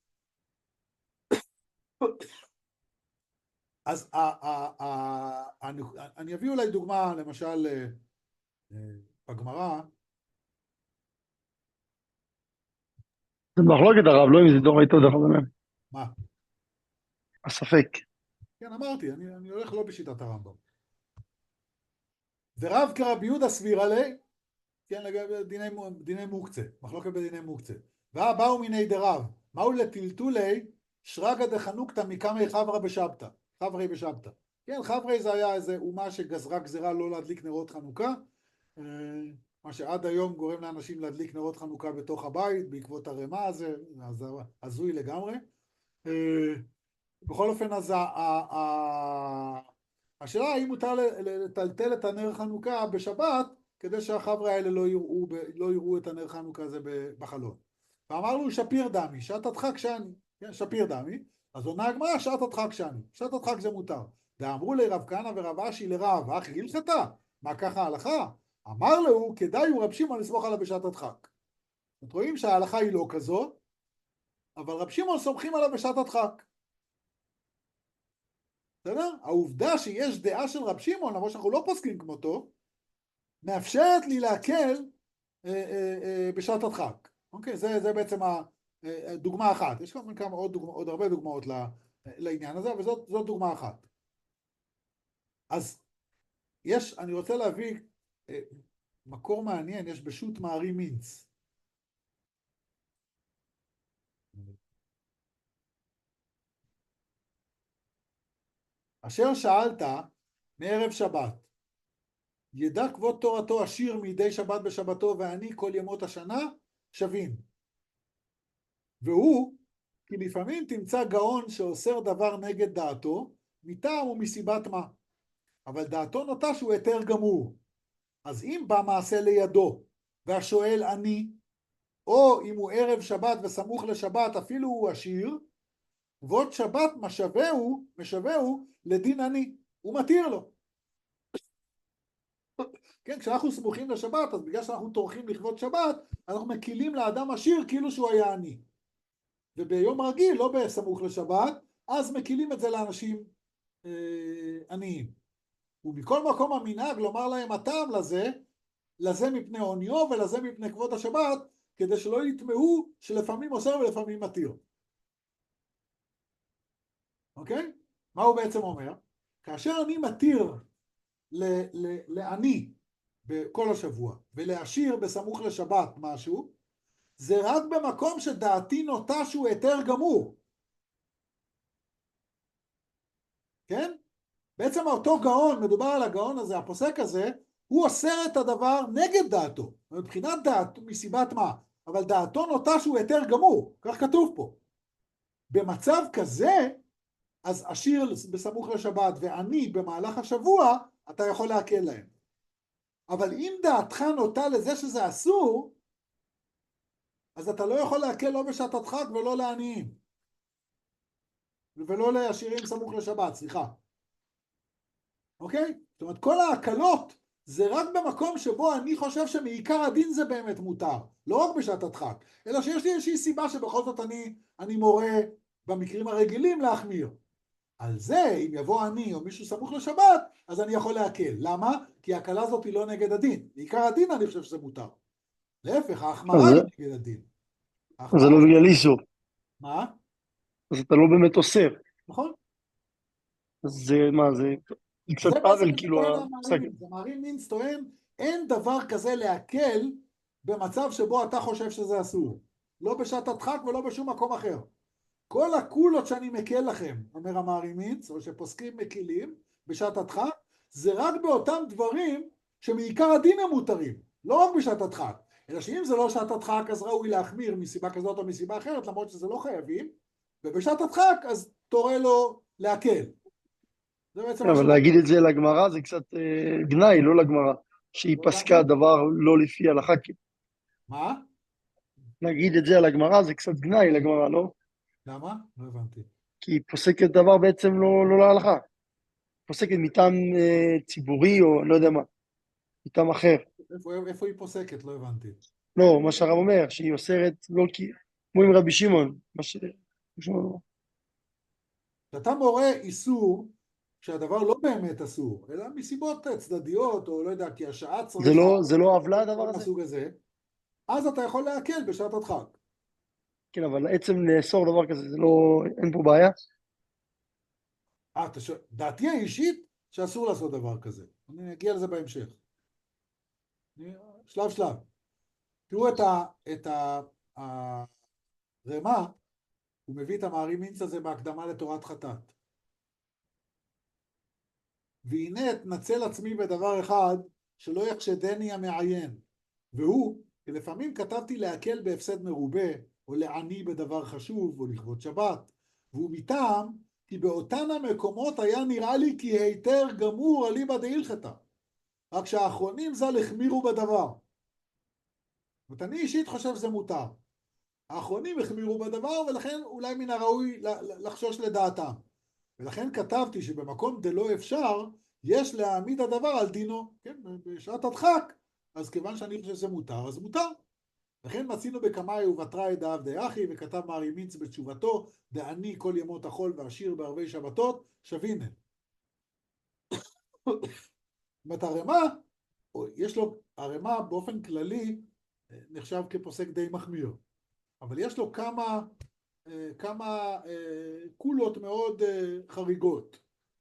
אז ה, ה, ה, אני, אני אביא אולי דוגמה, למשל, בגמרא. זה מחלוקת הרב, לא אם זה דאורייתא דרך אגב. מה? הספק. כן, אמרתי, אני, אני הולך לא בשיטת הרמב"ם. ורב כרבי יהודה סבירא ליה, כן, לגבי דיני, דיני מוקצה, מחלוקת בדיני מוקצה. ובאו מיני דרב, מהו לטלטולי שרגא דחנוקתא מקמי חברא בשבתא, חברי בשבתא. כן, חברי זה היה איזה אומה שגזרה גזרה לא להדליק נרות חנוכה, מה שעד היום גורם לאנשים להדליק נרות חנוכה בתוך הבית, בעקבות הרמה הזה, אז הזוי לגמרי. בכל אופן, אז השאלה האם מותר לטלטל את הנר חנוכה בשבת, כדי שהחבר'ה האלה לא יראו, לא יראו את הנר חנוכה הזה בחלון. ואמר לו, שפיר דמי, שעת הדחק שאני, כן, שפיר דמי, אז עונה הגמרא, שעת הדחק שאני, שעת הדחק זה מותר. ואמרו לרב כהנא ורב אשי לרב, אחי הלכתה, מה ככה ההלכה? אמר לו, כדאי הוא רב שמעון לסמוך עליו בשעת הדחק. אתם רואים שההלכה היא לא כזו, אבל רב שמעון סומכים עליו בשעת הדחק. בסדר? העובדה שיש דעה של רב שמעון, למרות שאנחנו לא פוסקים כמותו, מאפשרת לי להקל אה, אה, אה, בשעת הדחק. אוקיי? זה, זה בעצם הדוגמה אחת. יש כמובן כמה עוד, דוגמה, עוד הרבה דוגמאות לעניין הזה, אבל זאת, זאת דוגמה אחת. אז יש, אני רוצה להביא אה, מקור מעניין, יש בשו"ת מערי מינץ. אשר שאלת מערב שבת, ידע כבוד תורתו עשיר מידי שבת בשבתו ואני כל ימות השנה שווים. והוא כי לפעמים תמצא גאון שאוסר דבר נגד דעתו, מטעם ומסיבת מה. אבל דעתו נוטה שהוא היתר גמור. אז אם בא מעשה לידו, והשואל אני, או אם הוא ערב שבת וסמוך לשבת, אפילו הוא עשיר, ועוד שבת משווהו, משווהו לדין אני, הוא מתיר לו. כן, כשאנחנו סמוכים לשבת, אז בגלל שאנחנו טורחים לכבוד שבת, אנחנו מקילים לאדם עשיר כאילו שהוא היה עני. וביום רגיל, לא בסמוך לשבת, אז מקילים את זה לאנשים אה, עניים. ומכל מקום המנהג לומר להם הטעם לזה, לזה מפני עוניו ולזה מפני כבוד השבת, כדי שלא יתמהו שלפעמים אוסר ולפעמים מתיר. אוקיי? מה הוא בעצם אומר? כאשר אני מתיר ל- ל- לעני בכל השבוע ולעשיר בסמוך לשבת משהו, זה רק במקום שדעתי נוטה שהוא היתר גמור. כן? בעצם אותו גאון, מדובר על הגאון הזה, הפוסק הזה, הוא אוסר את הדבר נגד דעתו. מבחינת דעתו, מסיבת מה? אבל דעתו נוטה שהוא היתר גמור. כך כתוב פה. במצב כזה, אז עשיר בסמוך לשבת ועני במהלך השבוע, אתה יכול להקל להם. אבל אם דעתך נוטה לזה שזה אסור, אז אתה לא יכול להקל לא בשעת הדחק ולא לעניים. ולא לעשירים סמוך לשבת, סליחה. אוקיי? זאת אומרת, כל ההקלות זה רק במקום שבו אני חושב שמעיקר הדין זה באמת מותר. לא רק בשעת הדחק, אלא שיש לי איזושהי סיבה שבכל זאת אני, אני מורה במקרים הרגילים להחמיר. על זה, אם יבוא אני או מישהו סמוך לשבת, אז אני יכול להקל. למה? כי ההקלה הזאת היא לא נגד הדין. בעיקר הדין אני חושב שזה מותר. להפך, ההחמרה היא נגד הדין. אז זה לא בגלל איסור. מה? אז אתה לא באמת אוסר. נכון? אז זה מה, זה קצת זה פאבל, בעצם כאילו, טוען הפסק. המערים מינץ. המערים מינץ טוען, אין דבר כזה להקל במצב שבו אתה חושב שזה אסור. לא בשעת הדחק ולא בשום מקום אחר. כל הקולות שאני מקל לכם, אומר המערים מינץ, או שפוסקים מקילים בשעת הדחק, זה רק באותם דברים שמעיקר הדין הם מותרים, לא רק בשעת הדחק. אלא שאם זה לא שעת הדחק, אז ראוי להחמיר מסיבה כזאת או מסיבה אחרת, למרות שזה לא חייבים, ובשעת הדחק אז תורה לו להקל. אבל להגיד את זה לגמרא זה קצת אה, גנאי, לא לגמרא, שהיא פסקה דבר לא לפי הלכה. מה? להגיד את זה על הגמרא זה קצת גנאי לגמרא, לא? למה? לא הבנתי. כי היא פוסקת דבר בעצם לא, לא להלכה. פוסקת מטעם אה, ציבורי או לא יודע מה, מטעם אחר. איפה, איפה היא פוסקת? לא הבנתי. לא, מה שהרב אומר, שהיא אוסרת לא כי... כמו עם רבי שמעון, מה ש... כשאתה מורה איסור, שהדבר לא באמת אסור, אלא מסיבות צדדיות, או לא יודע, כי השעה צריכה... זה לא, זה לא עוולה הדבר הזה? מסוג הזה, אז אתה יכול להקל בשעת הדחק. כן, אבל עצם לאסור דבר כזה, זה לא... אין פה בעיה? אה, ש... דעתי האישית שאסור לעשות דבר כזה. אני אגיע לזה בהמשך. שלב שלב. תראו את ה... את ה... הרמה, הוא מביא את המערים מינץ הזה בהקדמה לתורת חטאת. והנה אתנצל עצמי בדבר אחד שלא יחשדני המעיין, והוא, כי לפעמים כתבתי להקל בהפסד מרובה, או לעני בדבר חשוב, או לכבוד שבת, והוא מטעם, כי באותן המקומות היה נראה לי כי היתר גמור אליבא דהילכתא, רק שהאחרונים ז"ל החמירו בדבר. זאת אני אישית חושב שזה מותר. האחרונים החמירו בדבר, ולכן אולי מן הראוי לחשוש לדעתם. ולכן כתבתי שבמקום דלא אפשר, יש להעמיד הדבר על דינו, כן, בשעת הדחק, אז כיוון שאני חושב שזה מותר, אז מותר. לכן מצינו בקמאי ובתראי דאב דאחי, וכתב מערים מינץ בתשובתו, דעני כל ימות החול ועשיר בערבי שבתות, שווינן. זאת אומרת, הרמה, יש לו, הרמה באופן כללי נחשב כפוסק די מחמיר, אבל יש לו כמה, כמה קולות מאוד חריגות.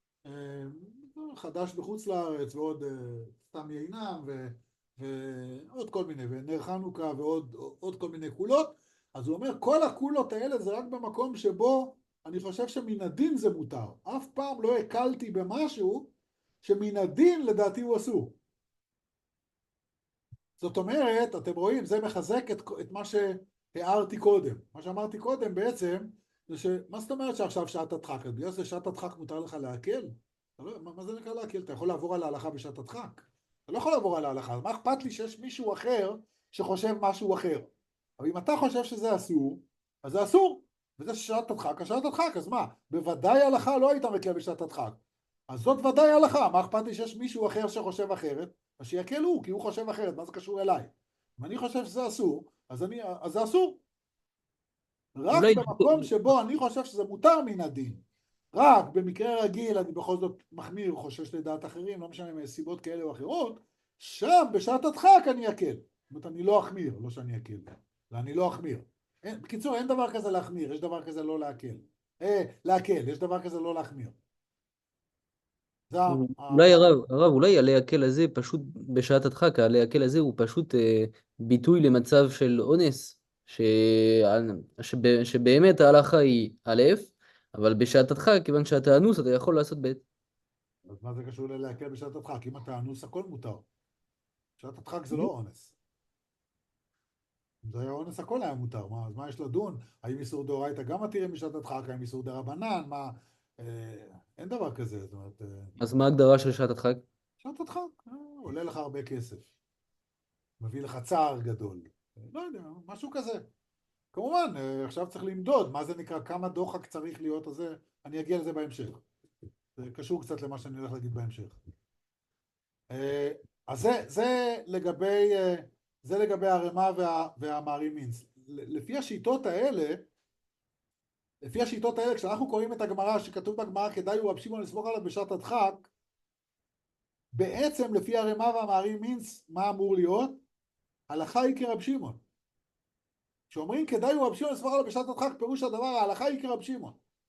חדש בחוץ לארץ ועוד סתם יינם ו... ועוד כל מיני, ונר חנוכה ועוד עוד כל מיני קולות. אז הוא אומר, כל הקולות האלה זה רק במקום שבו אני חושב שמן הדין זה מותר. אף פעם לא הקלתי במשהו שמן הדין לדעתי הוא אסור. זאת אומרת, אתם רואים, זה מחזק את, את מה שהערתי קודם. מה שאמרתי קודם בעצם, זה שמה זאת אומרת שעכשיו שעת הדחק? בגלל זה שעת הדחק מותר לך להקל? לא, מה, מה זה נקרא להקל? אתה יכול לעבור על ההלכה בשעת הדחק. אתה לא יכול לעבור על ההלכה. מה אכפת לי שיש מישהו אחר שחושב משהו אחר? אבל אם אתה חושב שזה אסור, אז זה אסור. וזה שעת הדחק, אז שעת הדחק, אז מה? בוודאי ההלכה לא היית מקל בשעת הדחק. אז זאת ודאי ההלכה. מה אכפת לי שיש מישהו אחר שחושב אחרת? אז שיקל הוא, כי הוא חושב אחרת. מה זה קשור אליי? אם אני חושב שזה אסור, אז, אני, אז זה אסור. רק אולי, במקום שבו אני חושב שזה מותר מן הדין. רק במקרה רגיל אני בכל זאת מחמיר, חושש לדעת אחרים, לא משנה מסיבות כאלה או אחרות, שם בשעת הדחק אני אקל. זאת אומרת, אני לא אחמיר, לא שאני אקל, ואני לא אחמיר. אין, בקיצור, אין דבר כזה להחמיר, יש דבר כזה לא להקל. אה, להקל, יש דבר כזה לא להחמיר. זה ה... אולי הרב, הרב, אולי הלהקל הזה פשוט בשעת הדחק, הלהקל הזה הוא פשוט אה, ביטוי למצב של אונס, ש... שב... שבאמת ההלכה היא א', אבל בשעת הדחק, כיוון שאתה אנוס, אתה יכול לעשות ב'. אז מה זה קשור ללהקל בשעת הדחק? אם אתה אנוס, הכל מותר. בשעת הדחק זה לא אונס. אם זה היה אונס, הכל היה מותר. מה, אז מה יש לדון? האם איסור דאורייתא גם מתירים בשעת הדחק? האם איסור דרבנן? מה... אה, אין דבר כזה. זאת אומרת... אה, אז מה ההגדרה של שעת הדחק? שעת הדחק, אה, עולה לך הרבה כסף. מביא לך צער גדול. אה, לא יודע, משהו כזה. כמובן, אה, עכשיו צריך למדוד מה זה נקרא, כמה דוחק צריך להיות, אז זה, אני אגיע לזה בהמשך. זה קשור קצת למה שאני הולך להגיד בהמשך. אה, אז זה, זה לגבי... אה, זה לגבי הרמה וה, והמערים מינץ. לפי השיטות האלה, לפי השיטות האלה, כשאנחנו קוראים את הגמרא, שכתוב בגמרא, כדאי הוא רב שמעון לסמוך עליו בשעת הדחק, בעצם לפי הרמה והמערים מינץ, מה אמור להיות? הלכה היא כרב שמעון. כשאומרים כדאי הוא רב שמעון לסמוך עליו בשעת הדחק, פירוש הדבר, ההלכה היא כרב שמעון.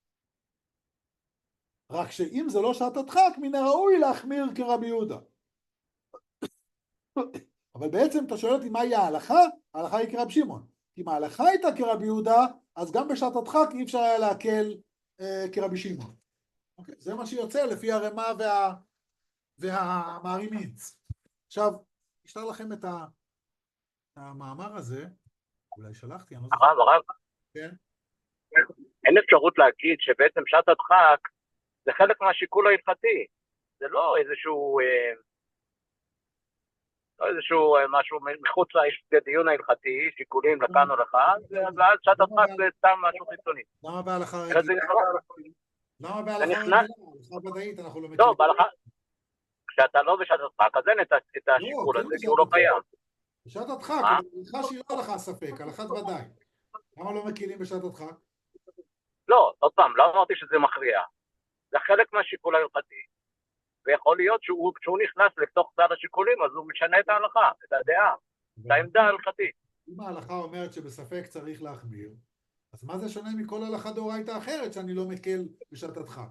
רק שאם זה לא שעת הדחק, מן הראוי להחמיר כרבי יהודה. אבל בעצם אתה שואל אותי מהי ההלכה? ההלכה היא כרב שמעון. אם ההלכה הייתה כרבי יהודה, אז גם בשעת הדחק אי אפשר היה להקל אה, כרבי שמעון. אוקיי? זה מה שיוצא לפי הרמה וה... והמערים מינץ. עכשיו, אשלח לכם את ה... המאמר הזה, אולי שלחתי, אני לא זוכר. הרב, הרב. כן? אין אפשרות להגיד שבעצם שעת הדחק זה חלק מהשיקול ההלכתי. זה לא איזשהו... אה... לא איזשהו משהו מחוץ לדיון ההלכתי, שיקולים לכאן או לכאן, ואז שעת הדחק זה סתם משהו חיצוני. למה בהלכה רגילה? למה בהלכה רגילה? בהלכה ודאית אנחנו לא מכירים. לא, בהלכה... כשאתה לא בשעת הדחק, אז אין את השיקול הזה, כי הוא לא קיים. בשעת הדחק, בהלכה שהיא לא הלכה ספק, הלכת ודאי. למה לא מכירים בשעת הדחק? לא, עוד פעם, לא אמרתי שזה מכריע. זה חלק מהשיקול ההלכתי. ויכול להיות שהוא, כשהוא נכנס לתוך צד השיקולים, אז הוא משנה את ההלכה, את הדעה, את העמדה ההלכתית. אם ההלכה אומרת שבספק צריך להחמיר, אז מה זה שונה מכל הלכה דאורייתא אחרת שאני לא מקל בשעת הדחק?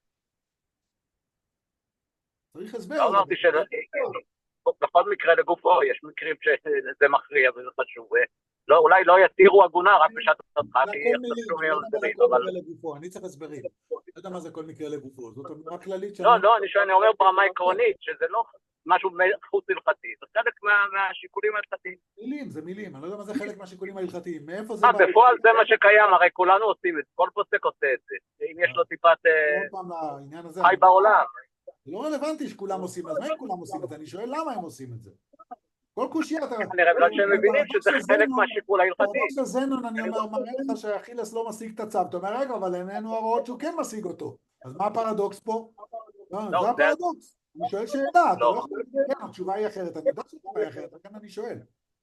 צריך הסבר. לא אמרתי שבכל מקרה לגופו, יש מקרים שזה מכריע וזה חשוב. לא, אולי לא יתירו עגונה רק בשעת הדחק, כי אני צריך הסברים. לא יודע מה זה כל מקרה לגופו, זאת אמירה כללית. לא, לא, אני אומר ברמה עקרונית, שזה לא משהו חוץ הלכתי, זה חלק מהשיקולים ההלכתיים. מילים, זה מילים, אני לא יודע מה זה חלק מהשיקולים ההלכתיים. מאיפה זה... בפועל זה מה שקיים, הרי כולנו עושים את זה, כל פוסק עושה את זה, אם יש לו טיפת חי בעולם. זה לא רלוונטי שכולם עושים, אז מה אם כולם עושים את זה? אני שואל למה הם עושים את זה. כל קושייה אתה... אני רואה שהם מבינים שזה חלק מהשיקול ההלכתי. ברוך של זנון אני אומר, מראה לך שאכילס לא משיג את הצו, אתה אומר רגע, אבל איננו הרואות שהוא כן משיג אותו, אז מה הפרדוקס פה? זה הפרדוקס, אני שואל שאלה, אתה לא יכול להגיד, כן, התשובה היא אחרת, אני יודע שהתשובה היא אחרת, לכן אני שואל.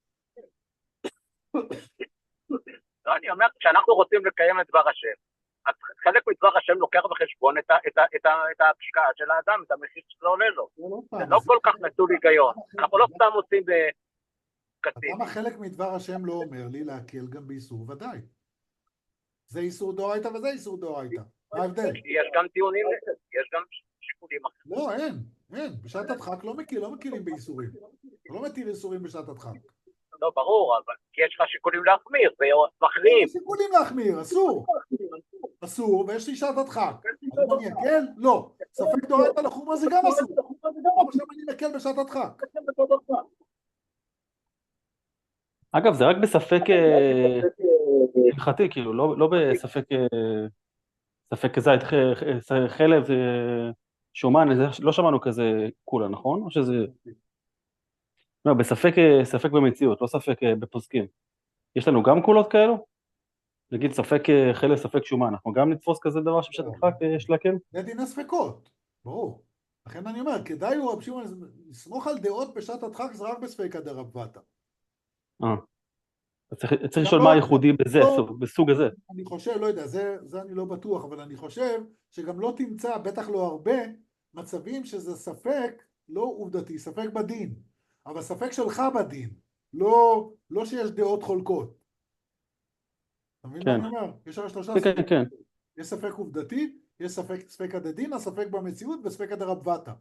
לא, אני אומר, כשאנחנו רוצים לקיים את דבר השם, אז חלק מדבר השם לוקח בחשבון את ההשקעה של האדם, את המחיר שזה עולה לו. זה לא כל כך נטול היגיון. אנחנו לא סתם עושים בקצים. למה חלק מדבר השם לא אומר לי להקל גם באיסור ודאי? זה איסור דאורייתא וזה איסור דאורייתא. מה ההבדל? יש גם טיעונים, יש גם שיקולים אחרים. לא, אין, אין. בשעת הדחק לא מקילים באיסורים. לא מתיר איסורים בשעת הדחק. לא, ברור, אבל כי יש לך שיקולים להחמיר, ומחרים. יש שיקולים להחמיר, אסור. אסור, ויש לי שעת הדחק. אז אני אקל? לא. ספק דאורייתא לחומרה זה גם אסור. למה שם אני מקל בשעת הדחק? אגב, זה רק בספק הלכתי, כאילו, לא לא בספק אה, ספק זית, ח- ח- חלב, אה, שומן, זה- לא שמענו כזה כולה, נכון? או שזה... לא, בספק אה, ספק במציאות, לא ספק אה, בפוסקים. יש לנו גם קולות כאלו? נגיד ספק אה, חלב, ספק שומן, אנחנו גם נתפוס כזה דבר שבשעת הדחק אה, יש להקל? זה דיני ספקות, ברור. לכן אני אומר, כדאי הוא רבי שמעון, לסמוך על דעות בשעת הדחק זה רק בספיקא דרבתא. אה. אז צריך צריך גם לשאול לא- מה הייחודי בזה, לא- סוג- בסוג הזה. אני חושב, לא יודע, זה, זה אני לא בטוח, אבל אני חושב שגם לא תמצא, בטח לא הרבה, מצבים שזה ספק לא עובדתי, ספק בדין, אבל ספק שלך בדין, לא, לא שיש דעות חולקות. אתה מבין מה כן. אני אומר? יש הרי שלושה כן, כן, ספקים. כן. יש ספק עובדתי, יש ספק ספקא דדינא, ספק במציאות וספקא דרבתא.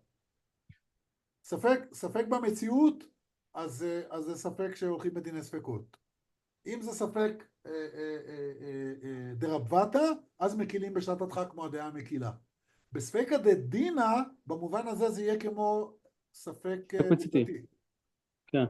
ספק, ספק במציאות, אז, אה, אז זה ספק שהולכים בדיני ספקות. אם זה ספק אה, אה, אה, אה, אה, דרבתא, אז מקילים בשעת הדחק כמו הדעה המקילה. בספקא דדינא, במובן הזה זה יהיה כמו ספק אה, ספק מציאותי. עובדתי. כן.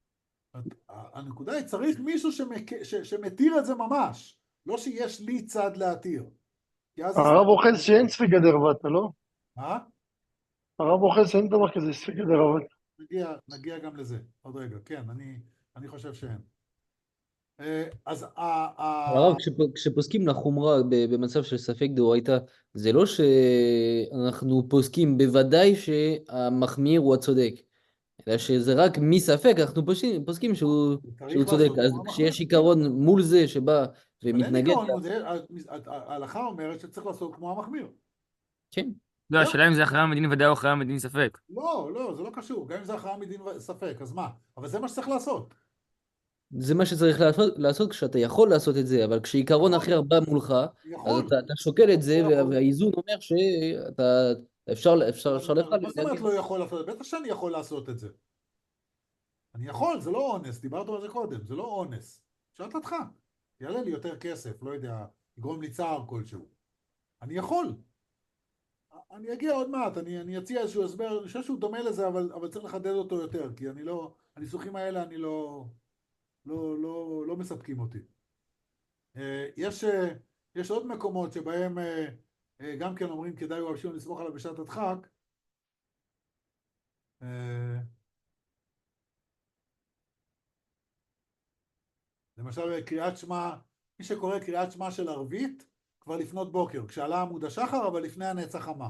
הנקודה היא, צריך מישהו שמק... ש... שמתיר את זה ממש, לא שיש לי צד להתיר. כי אז זה הרב ספק- אוחז שאין ספיגה דרבתא, לא? מה? הרב אוחז שאין דבר כזה ספיגה דרבתא. נגיע, נגיע גם לזה, עוד רגע, כן, אני, אני חושב שאין. אה, אז ה... ה... הרב, כשפ- כשפוסקים לחומרה ב- במצב של ספק דאורייתא, זה לא שאנחנו פוסקים בוודאי שהמחמיר הוא הצודק, אלא שזה רק מספק, אנחנו פוסקים, פוסקים שהוא, צריך שהוא צודק. לעשות אז כמו כשיש המחמיר. עיקרון מול זה שבא אבל אין ומתנגד, עיקרון, זה- ההלכה אומרת שצריך לעשות כמו המחמיר. כן. לא, השאלה אם זה הכרעה מדין ודאי או הכרעה מדין ספק. לא, לא, זה לא קשור, גם אם זה הכרעה מדין ספק, אז מה? אבל זה מה שצריך לעשות. זה מה שצריך לעשות, לעשות כשאתה יכול לעשות את זה, אבל כשעיקרון נכון. אחר בא מולך, אז יכול. אתה, אתה שוקל את זה, לא וה- יכול. והאיזון אומר שאתה, אפשר, אפשר, אפשר לך מה זאת אומרת להגיד. לא יכול לעשות? בטח שאני יכול לעשות את זה. אני יכול, זה לא אונס, דיברנו על זה קודם, זה לא אונס. שאלת אותך, יעלה לי יותר כסף, לא יודע, יגרום לי צער כלשהו. אני יכול. אני אגיע עוד מעט, אני, אני אציע איזשהו הסבר, אני חושב שהוא דומה לזה, אבל, אבל צריך לחדד אותו יותר, כי אני לא, הניסוחים האלה אני לא, לא, לא, לא מספקים אותי. אה, יש, אה, יש עוד מקומות שבהם אה, אה, גם כן אומרים כדאי הוא רבי שמעון לסמוך עליו בשעת הדחק. אה, למשל קריאת שמע, מי שקורא קריאת שמע של ערבית כבר לפנות בוקר, כשעלה עמוד השחר אבל לפני הנץ החמה.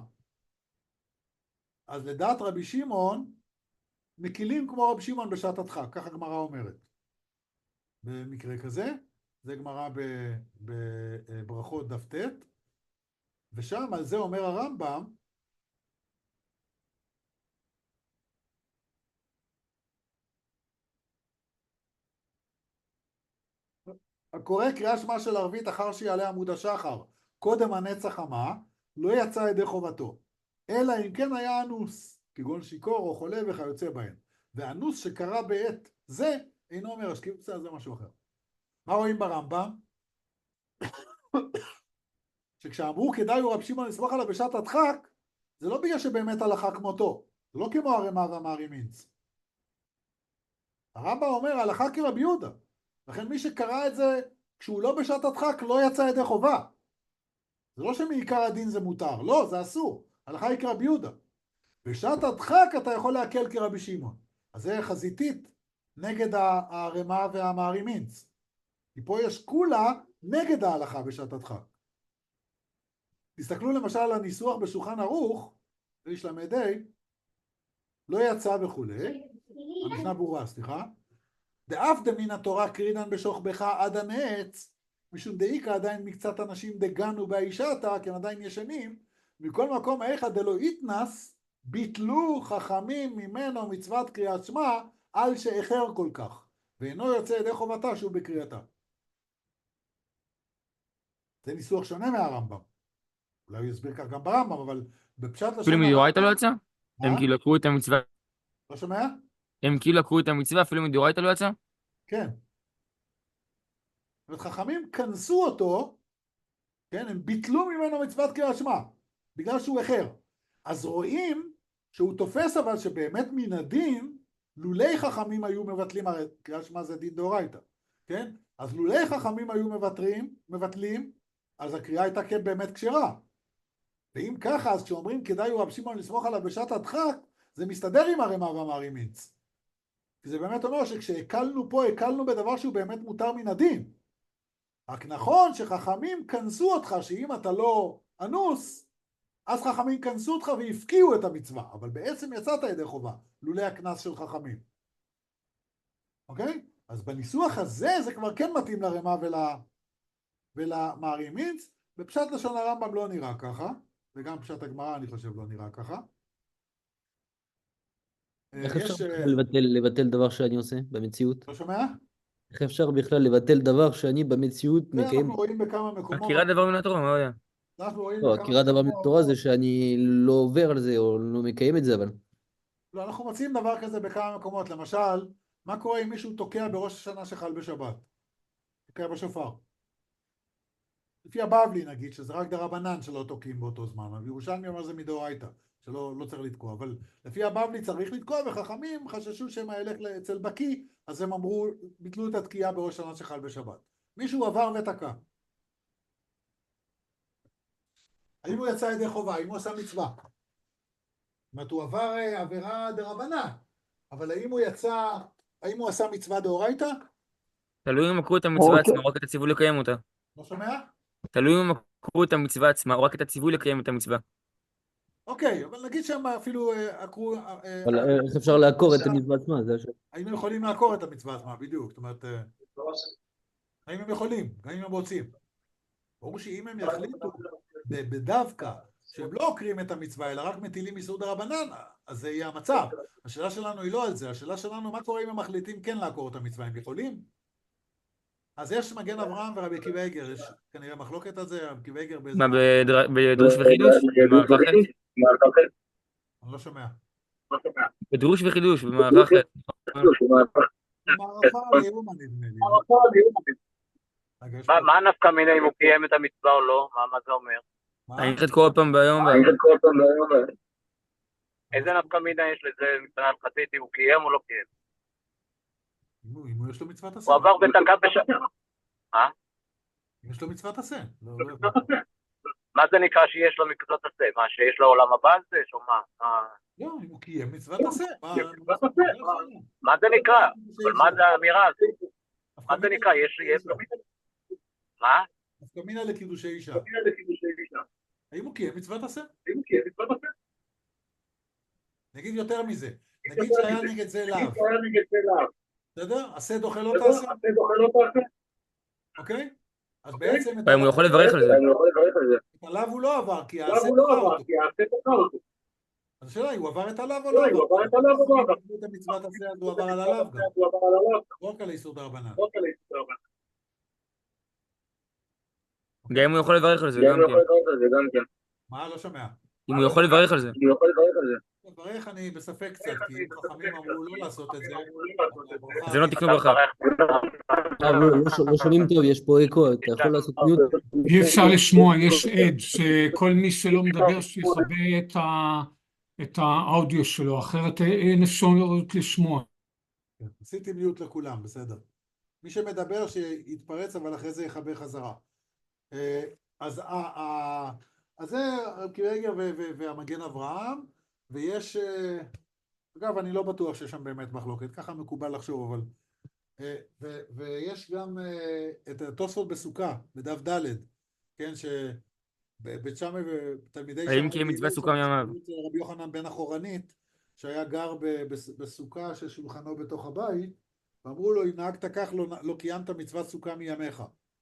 אז לדעת רבי שמעון, מקילים כמו רבי שמעון בשעת הדחק, ככה גמרא אומרת. במקרה כזה, זה גמרא בברכות דף ט', ושם על זה אומר הרמב"ם, הקורא קריאה שמע של ערבית אחר שיעלה עמוד השחר, קודם הנץ החמה, לא יצא ידי חובתו, אלא אם כן היה אנוס, כגון שיכור או חולה וכיוצא בהן. ואנוס שקרה בעת זה, אינו אומר השקיעים, זה משהו אחר. מה רואים ברמב"ם? שכשאמרו כדאי הוא רבי שמעון לסמוך עליו בשעת הדחק, זה לא בגלל שבאמת הלכה כמותו, זה לא כמו הרמ"א והמארי מינץ. הרמב"ם אומר הלכה כרבי יהודה, לכן מי שקרא את זה כשהוא לא בשעת הדחק לא יצא ידי חובה. זה לא שמעיקר הדין זה מותר, לא, זה אסור, הלכה היא כרבי יהודה. בשעת הדחק אתה יכול להקל כרבי שמעון, אז זה חזיתית נגד הרמ"א והמארי מינץ. כי פה יש כולה נגד ההלכה בשעת הדחק. תסתכלו למשל על הניסוח בשולחן ערוך, ויש למדי, לא יצא וכולי, המשנה ברורה, סליחה, דאף דמין התורה קרינן בשוכבך עד הנץ, משום דאיקה עדיין מקצת אנשים דגנו באישתה, כי הם עדיין ישנים, מכל מקום איכה דלא יתנס, ביטלו חכמים ממנו מצוות קריאת שמע, על שאיחר כל כך, ואינו יוצא ידי חובתה שהוא בקריאתה. זה ניסוח שונה מהרמב"ם. אולי הוא יסביר כך גם ברמב"ם, אבל בפשט לשון אפילו מדאורייתא לא יצא? מה? הם כאילו לקחו את המצווה. לא שומע? הם כאילו לקחו את המצווה, אפילו מדאורייתא לא יצא? כן. זאת אומרת, חכמים כנסו אותו, כן, הם ביטלו ממנו מצוות קריאת שמע, בגלל שהוא איחר. אז רואים שהוא תופס אבל שבאמת מן הדין, לולי חכמים היו מבטלים, הרי קריאת שמע זה דין דאורייתא. כן? אז לולי חכמים היו מבטרים, מבטלים, אז הקריאה הייתה כן באמת כשרה. ואם ככה, אז כשאומרים כדאי הוא רב שמעון לסמוך עליו בשעת הדחק, זה מסתדר עם הרמ"א והמערימיץ. כי זה באמת אומר שכשהקלנו פה, הקלנו בדבר שהוא באמת מותר מן הדין. רק נכון שחכמים כנסו אותך, שאם אתה לא אנוס, אז חכמים כנסו אותך והפקיעו את המצווה, אבל בעצם יצאת ידי חובה, לולא הכנס של חכמים. אוקיי? אז בניסוח הזה זה כבר כן מתאים לרמ"א ול... ולמערימיץ, בפשט לשון הרמב"ם לא נראה ככה, וגם פשט הגמרא אני חושב לא נראה ככה. איך אפשר יש... בכלל לבטל, לבטל דבר שאני עושה במציאות? לא שומע? איך אפשר בכלל לבטל דבר שאני במציאות זה מקיים? אנחנו רואים בכמה מקומות. עקירת דבר מן התורה, מה יודע? אנחנו רואים לא, בכמה עקירת דבר מקומות. מתורה זה שאני לא עובר על זה או לא מקיים את זה, אבל... לא, אנחנו מוצאים דבר כזה בכמה מקומות. למשל, מה קורה אם מישהו תוקע בראש השנה שחל בשבת? תוקע בשופר. לפי הבבלי נגיד, שזה רק דרבנן שלא תוקעים באותו זמן. אבל ירושלמי אומר זה מדאורייתא, שלא לא צריך לתקוע. אבל לפי הבבלי צריך לתקוע, וחכמים חששו שמא ילך אצל בקי, אז הם אמרו, ביטלו את התקיעה בראש השנה שחל בשבת. מישהו עבר ותקע. האם הוא יצא ידי חובה? האם הוא עשה מצווה? זאת אומרת, הוא עבר עבירה דרבנן, אבל האם הוא יצא, האם הוא עשה מצווה דאורייתא? תלוי אם עקרו את המצווה אוקיי. עצמה, או רק את הציווי לקיים אותה. לא שומע? תלוי אם עקרו את המצווה עצמה, או רק את הציווי לקיים את המצווה. אוקיי, אבל נגיד שהם אפילו עקרו... אבל איך אפשר לעקור את המצווה עצמה? זה השאלה. האם הם יכולים לעקור את המצווה עצמה, בדיוק. זאת אומרת, האם הם יכולים, גם אם הם רוצים. ברור שאם הם יחליטו בדווקא שהם לא עוקרים את המצווה, אלא רק מטילים איסור דרבנן, אז זה יהיה המצב. השאלה שלנו היא לא על זה, השאלה שלנו מה קורה אם הם מחליטים כן לעקור את המצווה, הם יכולים? אז יש מגן אברהם ורבי עקיבא איגר, יש כנראה מחלוקת על זה, רבי עקיבא איגר באיזה... מה, בדר- בדרוש וחידוש? במערכה אחרת? אני לא שומע. בדרוש וחידוש, במערכה אחרת. מערכה על יאומה נדמה לי. רגע, יש פה- מה נפקא מינה אם הוא קיים את המצווה או לא? מה מה זה אומר? מה? אני צריך כל פעם ביום, איזה נפקא מינה יש לזה מבחינה הלכתית אם הוא קיים או לא קיים? אם הוא- אם הוא יש לו מצוות עשה. הוא עבר ותקע בשבת. אם יש לו מצוות עשה. לא, לא הבנתי. מה זה נקרא שיש לו מצוות עשה? מה, שיש לו עולם הבא על זה? או מה? מה- לא, אם הוא קיים מצוות עשה. מה- מה זה נקרא? אבל מה זה האמירה הזאת? מה זה נקרא? יש יש לו... מה? נפקא מינה לקידושי אישה. האם הוא קיים מצוות עשה? נגיד יותר מזה. נגיד שהיה נגד זה לאו. בסדר? עשה דוחה לא תעשה. אוקיי? אז בעצם את אם הוא יכול לברך על זה. את הלאו הוא לא עבר, כי העשה דוחה אותו. אז השאלה היא, הוא עבר את הלאו או לא עבר? הוא עבר את המצוות עשה, אז הוא עבר על הלאו גם. לא רק על איסור דרבנן. גם אם הוא יכול לברך על זה, גם כן. מה? לא שומע. אם הוא יכול לברך על זה. לברך אני בספק קצת, כי אם חכמים אמרו לא לעשות את זה, זה לא תקנו ברכה. אה, לא, לא ש- לא שומעים טוב, יש פה אקו, אתה יכול לעשות מיוט? אי אפשר לשמוע, יש עד שכל מי שלא מדבר שיכבה את ה- את האודיו שלו, אחרת אין אפשרות לשמוע. כן, עשיתי מיוט לכולם, בסדר. מי שמדבר שיתפרץ, אבל אחרי זה יכבה חזרה. אה, אז ה- ה- אז זה רבי עקיבא איגר ו- ו- והמגן אברהם, ויש, אה, אגב, אני לא בטוח שיש שם באמת מחלוקת, ככה מקובל לחשוב, אבל... אה, ו- ויש גם אה, את התוספות בסוכה, בדף ד', כן, שבית שמאי ותלמידי האם קיים מצוות סוכה מימיו? רבי יוחנן בן אחורנית, שהיה גר ב- בס- בסוכה ששולחנו בתוך הבית, ואמרו לו, אם נהגת כך לא, לא קיימת מצוות סוכה מימיך.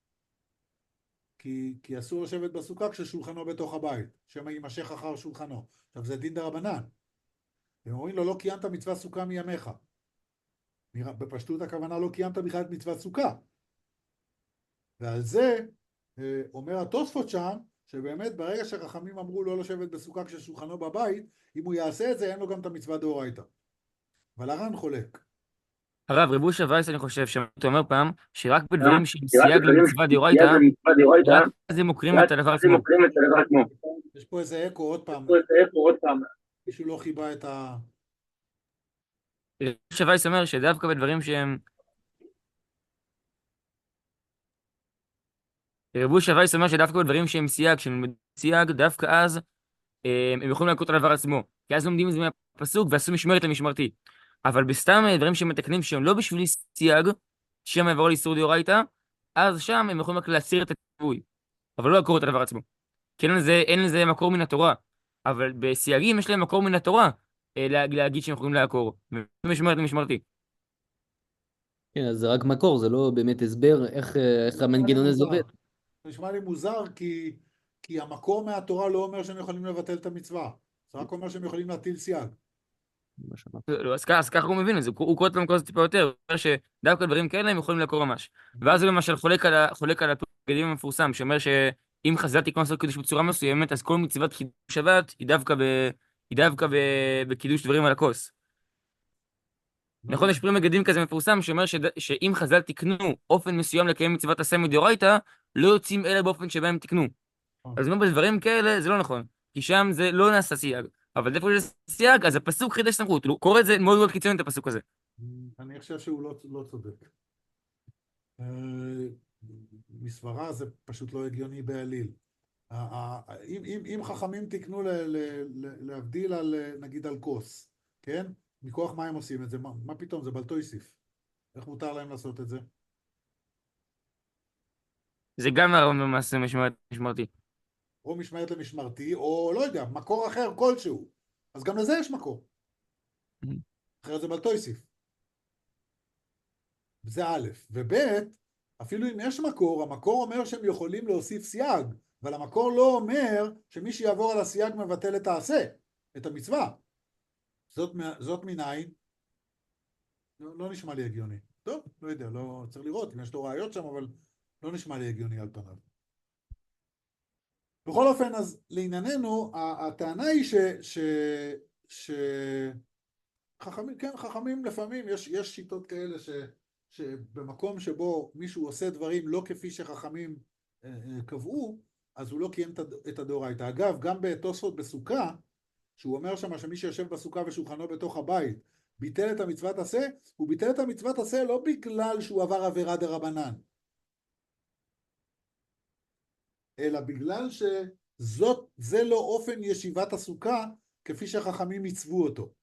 כי, כי אסור לשבת בסוכה כששולחנו בתוך הבית, שמא יימשך אחר שולחנו. עכשיו זה דין דרבנן. הם אומרים לו, לא קיימת מצוות סוכה מימיך. נראה- בפשטות הכוונה לא קיימת בכלל את מצוות סוכה. ועל זה אה, אומר התוספות שם, שבאמת ברגע שחכמים אמרו לא לשבת בסוכה כששולחנו בבית, אם הוא יעשה את זה אין לו גם את המצווה דאורייתא. אבל הר"ן חולק. הרב, רב אושר וייס, אני חושב, שאתה אומר פעם, שרק בדברים שהם סייג למצווה דאורייתא, רק אז הם מוכרים את הדבר עצמו. יש פה איזה אקו עוד פעם, מישהו לא חיבה את ה... רב אושר וייס אומר שדווקא בדברים שהם רב אושר וייס אומר שדווקא בדברים שהם סייג, כשהם סייג, דווקא אז אה, הם יכולים להכות על הדבר עצמו, כי אז לומדים את זה מהפסוק ועשו משמרת למשמרתי. אבל בסתם אה, דברים שהם מתקנים שהם לא בשבילי סייג, שם יעבור לאיסור דאורייתא, אז שם הם יכולים רק להסיר את הציווי, אבל לא לעקור את הדבר עצמו. כי אין לזה, אין לזה מקור מן התורה. אבל בסייגים יש להם מקור מן התורה אה, לה, להגיד שהם יכולים לעקור. ומשמרת למשמרתי. כן, אז זה רק מקור, זה לא באמת הסבר איך, אה, איך המנגנון הזה עובד. זה נשמע לי מוזר, כי, כי המקור מהתורה לא אומר שהם יכולים לבטל את המצווה. זה רק אומר שהם יכולים להטיל סייג. מה שאמרתי. לא, אז, כ- אז ככה הוא מבין את זה, הוא, הוא קורא את המקור הזה טיפה יותר, הוא אומר שדווקא דברים כאלה הם יכולים לעקור ממש. ואז הוא למשל חולק על, ה- חולק על הפגדים המפורסם, שאומר שאם חז"ל תיקנו לעשות קידוש בצורה מסוימת, אז כל מצוות קידוש שבת היא דווקא, ב, היא דווקא ב, בקידוש דברים על הכוס. נכון, יש פרי מגדים כזה מפורסם שאומר שד... שאם חז"ל תיקנו אופן מסוים לקיים מצוות עשה מדאורייתא, לא יוצאים אלה באופן שבהם תיקנו. אז הוא אומר, בדברים כאלה זה לא נכון, כי שם זה לא נעשה סייג. אבל דווקא שזה סייג, אז הפסוק חידש סמכות, הוא קורא את זה מאוד מאוד קיצוני את הפסוק הזה. אני חושב שהוא לא, לא צודק. אה, מסברה זה פשוט לא הגיוני בעליל. ה- ה- אם, אם, אם חכמים תקנו ל, ל, ל, להבדיל על, נגיד על כוס, כן? מכוח מה הם עושים את זה? מה, מה פתאום? זה בלטויסיף. איך מותר להם לעשות את זה? זה גם הרעיון במעשה משמעת- משמעתי. או משמרת למשמרתי, או לא יודע, מקור אחר כלשהו. אז גם לזה יש מקור. אחרת זה בלטויסיף. זה א', וב', אפילו אם יש מקור, המקור אומר שהם יכולים להוסיף סייג, אבל המקור לא אומר שמי שיעבור על הסייג מבטל את העשה, את המצווה. זאת, זאת מנין? לא, לא נשמע לי הגיוני. טוב, לא יודע, לא צריך לראות אם יש לו ראיות שם, אבל לא נשמע לי הגיוני על פניו. בכל אופן, אז לענייננו, הטענה היא ש... ש... ש... חכמים, כן, חכמים לפעמים, יש, יש שיטות כאלה ש... שבמקום שבו מישהו עושה דברים לא כפי שחכמים אה, אה, קבעו, אז הוא לא קיים את הדאורייתא. אגב, גם בתוספות בסוכה, שהוא אומר שם שמי שיושב בסוכה ושולחנו בתוך הבית, ביטל את המצוות עשה, הוא ביטל את המצוות עשה לא בגלל שהוא עבר עבירה דרבנן, אלא בגלל שזאת, זה לא אופן ישיבת הסוכה כפי שחכמים יצבו אותו.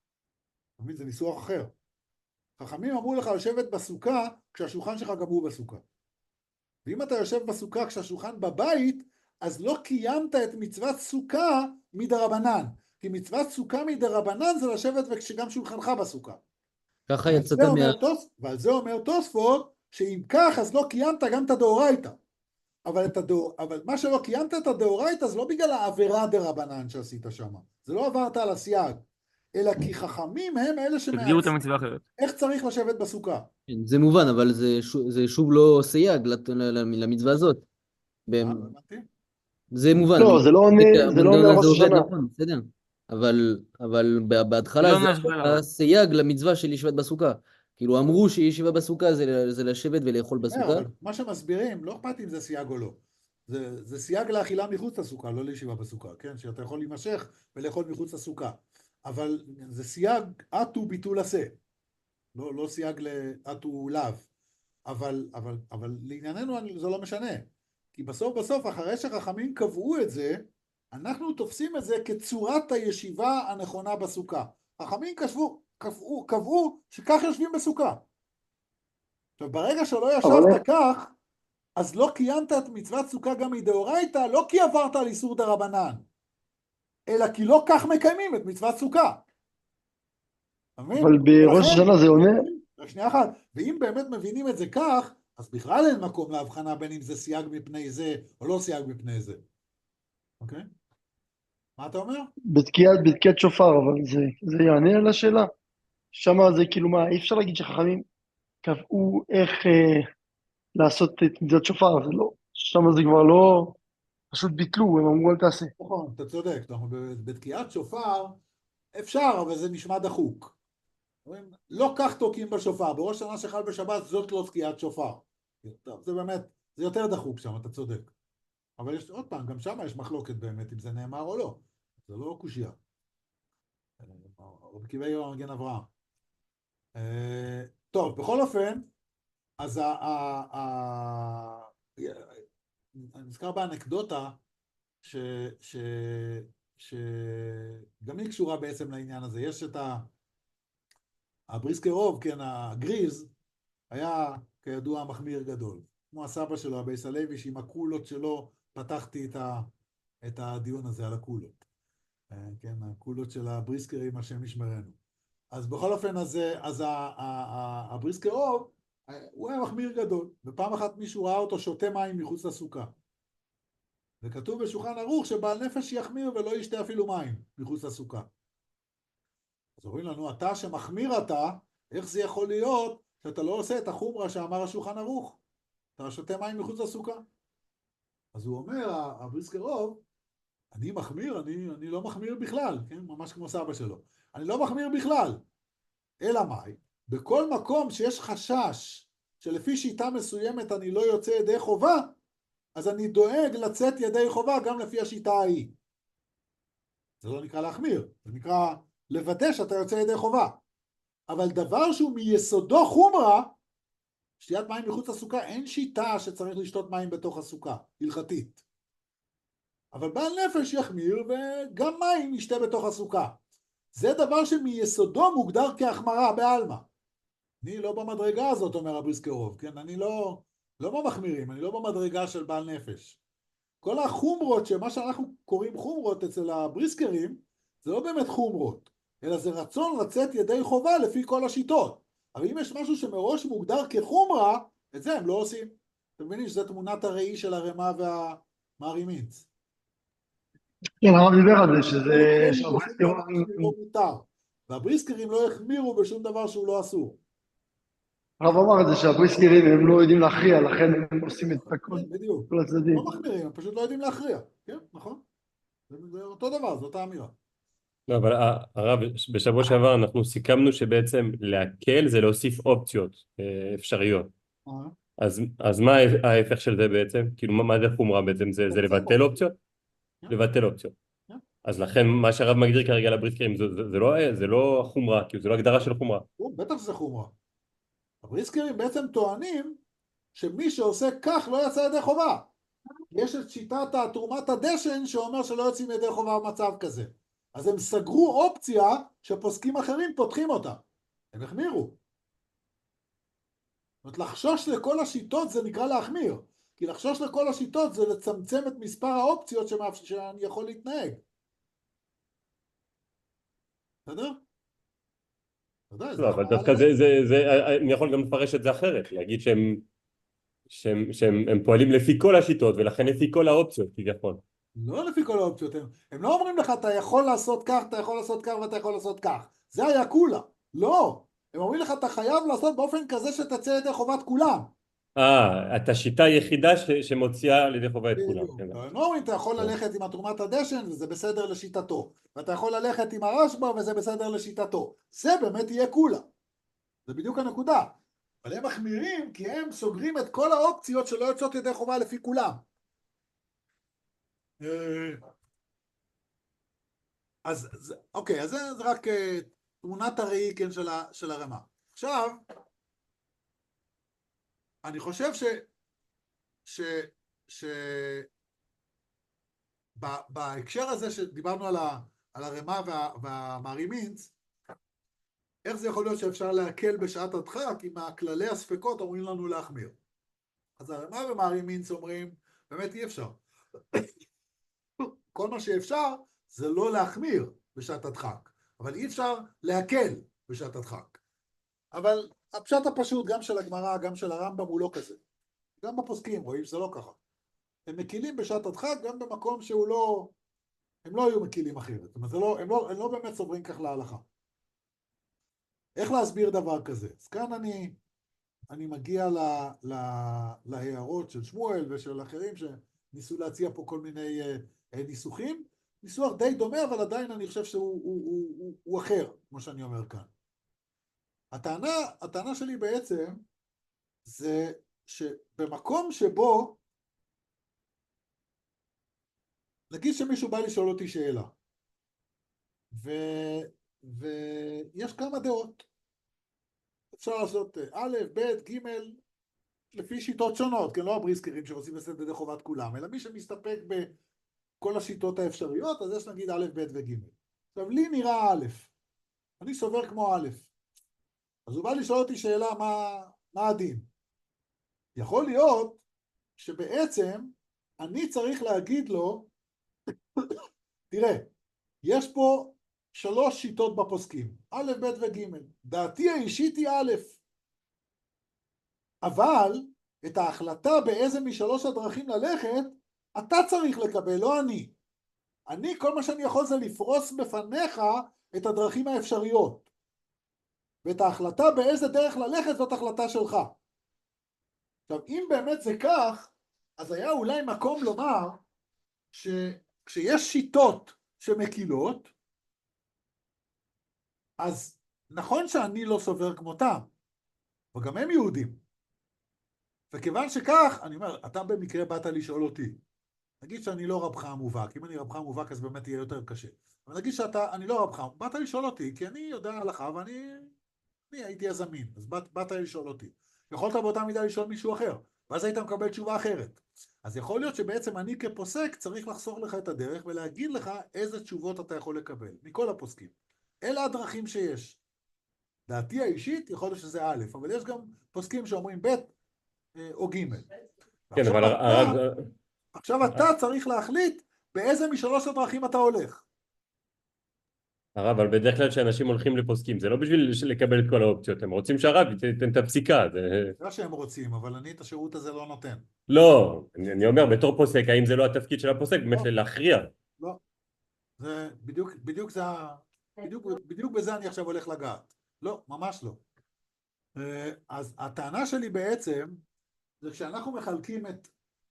זה ניסוח אחר. חכמים אמרו לך לשבת בסוכה כשהשולחן שלך גם הוא בסוכה. ואם אתה יושב בסוכה כשהשולחן בבית, אז לא קיימת את מצוות סוכה מדרבנן. כי מצוות סוכה מדרבנן זה לשבת וכשגם שולחנך בסוכה. ככה ועל יצאת זה אומר מה... תוס, ועל זה אומר תוספות, שאם כך אז לא קיימת גם את הדאורייתא. אבל, את הדאור, אבל מה שלא קיימת את הדאורייתא זה לא בגלל העבירה דרבנן שעשית שם. זה לא עברת על הסייג. אלא כי חכמים הם אלה תגדירו את שמעצים המצווה אחרת. איך צריך לשבת בסוכה. כן, זה מובן, אבל זה, שוב, זה שוב לא סייג לת- ל- ל- למצווה הזאת. אה, במ- לא הבנתי. זה מובן, לא, זה לא עונה, זה לא המנגנון עונה הזה ראש עובד, השנה. נכון, בסדר. אבל, אבל ב- זה בהתחלה לא זה אומר שחלל היה אבל. סייג למצווה של ישיבת בסוכה. כאילו אמרו שישיבה בסוכה זה, זה לשבת ולאכול אה, בסוכה. אבל מה שמסבירים, לא אכפת אם זה סייג או לא. זה, זה סייג לאכילה מחוץ לסוכה, לא לישיבה בסוכה, כן? שאתה יכול להימשך ולאכול מחוץ לסוכה. אבל זה סייג עטו ביטול עשה. לא, לא סייג לעטו לאו. אבל, אבל, אבל לענייננו זה לא משנה. כי בסוף בסוף, אחרי שחכמים קבעו את זה, אנחנו תופסים את זה כצורת הישיבה הנכונה בסוכה. חכמים קבעו, קבעו, קבעו שכך יושבים בסוכה. עכשיו, ברגע שלא ישבת כך, אז לא קיימת את מצוות סוכה גם מדאורייתא, לא כי עברת על איסור דרבנן, אלא כי לא כך מקיימים את מצוות סוכה. אבל בראש השנה זה עונה. שנייה אחת, ואם באמת מבינים את זה כך, אז בכלל אין מקום להבחנה בין אם זה סייג מפני זה, או לא סייג מפני זה. אוקיי? מה אתה אומר? בתקיעת, בתקיעת שופר, אבל זה, זה יענה על השאלה. שמה זה כאילו מה, אי אפשר להגיד שחכמים קבעו איך אה, לעשות את מצוות שופר, זה לא, שמה זה כבר לא, פשוט ביטלו, הם אמרו אל תעשה. נכון, אתה צודק, אנחנו בתקיעת שופר, אפשר, אבל זה נשמע דחוק. לא כך תוקעים בשופר, בראש שנה שחל בשבת זאת לא תקיעת שופר. טוב, זה באמת, זה יותר דחוק שם, אתה צודק. אבל יש, עוד פעם, גם שם יש מחלוקת באמת אם זה נאמר או לא. זה לא קושיה. רבי עקיבא איגר מגן אברהם. טוב, בכל אופן, אז אני נזכר באנקדוטה, ש, ש, שגם היא קשורה בעצם לעניין הזה. יש את ה... הבריסקרוב, כן, הגריז, היה כידוע מחמיר גדול. כמו הסבא שלו, הבייס הלוי, שעם הקולות שלו פתחתי את, ה, את הדיון הזה על הקולות. כן, הקולות של הבריסקרים, השם ישמרנו. אז בכל אופן, אז, אז ה, ה, ה, הבריסקרוב, הוא היה מחמיר גדול, ופעם אחת מישהו ראה אותו שותה מים מחוץ לסוכה. וכתוב בשולחן ערוך שבעל נפש יחמיר ולא ישתה אפילו מים מחוץ לסוכה. אז אומרים לנו, אתה שמחמיר אתה, איך זה יכול להיות שאתה לא עושה את החומרה שאמר השולחן ערוך? אתה שותה מים מחוץ לסוכה. אז הוא אומר, הבריסקרוב, אני מחמיר, אני, אני לא מחמיר בכלל, כן? ממש כמו סבא שלו. אני לא מחמיר בכלל. אלא מאי? בכל מקום שיש חשש שלפי שיטה מסוימת אני לא יוצא ידי חובה, אז אני דואג לצאת ידי חובה גם לפי השיטה ההיא. זה לא נקרא להחמיר, זה נקרא לוודא שאתה יוצא ידי חובה. אבל דבר שהוא מיסודו חומרה, שתיית מים מחוץ לסוכה, אין שיטה שצריך לשתות מים בתוך הסוכה, הלכתית. אבל בעל נפש יחמיר וגם מים ישתה בתוך הסוכה. זה דבר שמיסודו מוגדר כהחמרה בעלמא. אני לא במדרגה הזאת, אומר הבריסקרוב, כן? אני לא, לא במחמירים, אני לא במדרגה של בעל נפש. כל החומרות, שמה שאנחנו קוראים חומרות אצל הבריסקרים, זה לא באמת חומרות, אלא זה רצון לצאת ידי חובה לפי כל השיטות. אבל אם יש משהו שמראש מוגדר כחומרה, את זה הם לא עושים. אתם מבינים שזו תמונת הראי של הרמ"א והמערימינץ. כן, הרב דיבר על זה, שזה... מותר. והבריסקרים לא החמירו בשום דבר שהוא לא אסור. הרב אמר את זה שהבריסקרים הם לא יודעים להכריע, לכן הם עושים את הכל, בדיוק. כל הצדדים. לא מחמירים, הם פשוט לא יודעים להכריע. כן, נכון. זה אותו דבר, זאת האמירה. לא, אבל הרב, בשבוע שעבר אנחנו סיכמנו שבעצם להקל זה להוסיף אופציות אפשריות. אז, אז מה ההפך של זה בעצם? כאילו, מה זה חומרה בעצם? זה, זה לבטל אופציות? לבטל אופציות. אז לכן מה שהרב מגדיר כרגע לבריסקרים, זה, זה, זה, לא, זה לא חומרה, כאילו זה לא הגדרה של חומרה. בטח שזה חומרה. הבריסקרים בעצם טוענים שמי שעושה כך לא יצא ידי חובה. יש את שיטת תרומת הדשן שאומר שלא יוצאים ידי חובה במצב כזה. אז הם סגרו אופציה שפוסקים אחרים פותחים אותה. הם החמירו. זאת אומרת, לחשוש לכל השיטות זה נקרא להחמיר. כי לחשוש לכל השיטות זה לצמצם את מספר האופציות שאני יכול להתנהג. בסדר? לא, אבל דווקא זה, זה, זה, אני יכול גם לפרש את זה אחרת, להגיד שהם, שהם, שהם הם פועלים לפי כל השיטות ולכן לפי כל האופציות, כביכול. לא לפי כל האופציות, הם, הם לא אומרים לך אתה יכול לעשות כך, אתה יכול לעשות כך ואתה יכול לעשות כך. זה היה כולה. לא. הם אומרים לך אתה חייב לעשות באופן כזה שתצא ידי חובת כולם. אה, את השיטה היחידה ש, שמוציאה לידי חובה את כולם. הם לא אומרים אתה יכול ללכת עם התרומת הדשן וזה בסדר לשיטתו. ואתה יכול ללכת עם הרשב"א וזה בסדר לשיטתו. זה באמת יהיה כולה. זה בדיוק הנקודה. אבל הם מחמירים כי הם סוגרים את כל האופציות שלא יוצאות ידי חובה לפי כולם. אז אוקיי, אז זה, זה רק תמונת הראי, כן, של, ה, של הרמ"א. עכשיו, אני חושב ש... ש... ש... ב, בהקשר הזה שדיברנו על, ה, על הרמ"א וה, והמערימינץ, איך זה יכול להיות שאפשר להקל בשעת הדחק אם הכללי הספקות אומרים לנו להחמיר? אז הרמ"א ומערימינץ אומרים, באמת אי אפשר. כל מה שאפשר זה לא להחמיר בשעת הדחק, אבל אי אפשר להקל בשעת הדחק. אבל הפשט הפשוט גם של הגמרא, גם של הרמב"ם הוא לא כזה. גם בפוסקים רואים שזה לא ככה. הם מקילים בשעת הדחק גם במקום שהוא לא, הם לא היו מקילים אחרת. זאת אומרת, לא, הם, לא, הם לא באמת סוברים כך להלכה. איך להסביר דבר כזה? אז כאן אני, אני מגיע ל, ל, להערות של שמואל ושל אחרים שניסו להציע פה כל מיני uh, ניסוחים. ניסוח די דומה, אבל עדיין אני חושב שהוא הוא, הוא, הוא, הוא אחר, כמו שאני אומר כאן. הטענה, הטענה שלי בעצם זה שבמקום שבו, נגיד שמישהו בא לשאול אותי שאלה, ו, ויש כמה דעות. אפשר לעשות א', ב', ג', לפי שיטות שונות, כן, לא הבריסקרים שרוצים לשאת ידי חובת כולם, אלא מי שמסתפק בכל השיטות האפשריות, אז יש נגיד א', ב' וג'. עכשיו, לי נראה א', אני סובר כמו א', אז הוא בא לשאול אותי שאלה, מה, מה הדין? יכול להיות שבעצם אני צריך להגיד לו, תראה, יש פה שלוש שיטות בפוסקים, א', ב' וג'. דעתי האישית היא א', אבל את ההחלטה באיזה משלוש הדרכים ללכת, אתה צריך לקבל, לא אני. אני, כל מה שאני יכול זה לפרוס בפניך את הדרכים האפשריות. ואת ההחלטה באיזה דרך ללכת זאת החלטה שלך. עכשיו, אם באמת זה כך, אז היה אולי מקום לומר שכשיש שיטות שמקילות, אז נכון שאני לא סובר כמותם, וגם הם יהודים. וכיוון שכך, אני אומר, אתה במקרה באת לשאול אותי. נגיד שאני לא רבך המובהק, אם אני רבך המובהק אז באמת יהיה יותר קשה. אבל נגיד שאתה, אני לא רבך, באת לשאול אותי, כי אני יודע הלכה ואני אני הייתי הזמין, אז באת, באת לשאול אותי. יכולת באותה מידה לשאול מישהו אחר, ואז היית מקבל תשובה אחרת. אז יכול להיות שבעצם אני כפוסק צריך לחסוך לך את הדרך ולהגיד לך איזה תשובות אתה יכול לקבל, מכל הפוסקים. אלה הדרכים שיש. דעתי האישית יכול להיות שזה א', אבל יש גם פוסקים שאומרים ב' או ג'. כן, אבל הרב... עכשיו אתה צריך להחליט באיזה משלוש הדרכים אתה הולך. הרב, אבל בדרך כלל שאנשים הולכים לפוסקים, זה לא בשביל לקבל את כל האופציות, הם רוצים שהרב ייתן את הפסיקה. זה לא שהם רוצים, אבל אני את השירות הזה לא נותן. לא, אני, אני אומר, בתור פוסק, האם זה לא התפקיד של הפוסק, באמת לא. להכריע? לא. זה בדיוק, בדיוק זה, בדיוק, בדיוק בזה אני עכשיו הולך לגעת. לא, ממש לא. אז הטענה שלי בעצם, זה כשאנחנו מחלקים את,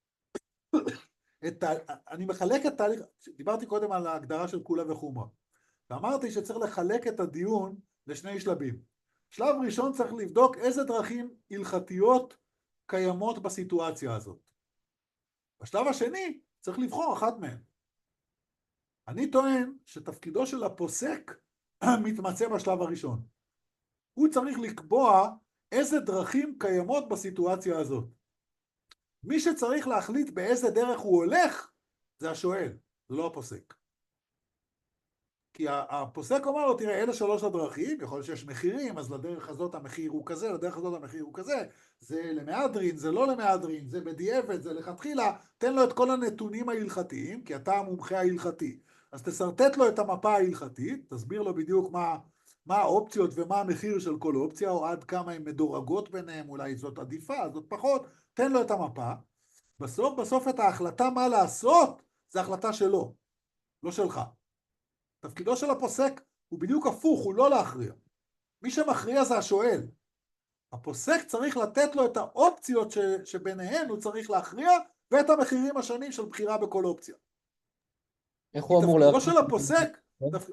את אני מחלק את תהליך, דיברתי קודם על ההגדרה של כולה וחומרה, ואמרתי שצריך לחלק את הדיון לשני שלבים. שלב ראשון צריך לבדוק איזה דרכים הלכתיות קיימות בסיטואציה הזאת. בשלב השני צריך לבחור אחת מהן. אני טוען שתפקידו של הפוסק מתמצא בשלב הראשון. הוא צריך לקבוע איזה דרכים קיימות בסיטואציה הזאת. מי שצריך להחליט באיזה דרך הוא הולך, זה השואל, זה לא הפוסק. כי הפוסק אומר לו, תראה, אלה שלוש הדרכים, יכול להיות שיש מחירים, אז לדרך הזאת המחיר הוא כזה, לדרך הזאת המחיר הוא כזה, זה למהדרין, זה לא למהדרין, זה בדיעבד, זה לכתחילה, תן לו את כל הנתונים ההלכתיים, כי אתה המומחה ההלכתי. אז תסרטט לו את המפה ההלכתית, תסביר לו בדיוק מה, מה האופציות ומה המחיר של כל אופציה, או עד כמה הן מדורגות ביניהם, אולי זאת עדיפה, זאת פחות, תן לו את המפה. בסוף, בסוף את ההחלטה מה לעשות, זה החלטה שלו, לא שלך. תפקידו של הפוסק הוא בדיוק הפוך, הוא לא להכריע. מי שמכריע זה השואל. הפוסק צריך לתת לו את האופציות ש, שביניהן הוא צריך להכריע, ואת המחירים השונים של בחירה בכל אופציה. איך הוא אמור להכריע? תפקידו של הפוסק, תפ...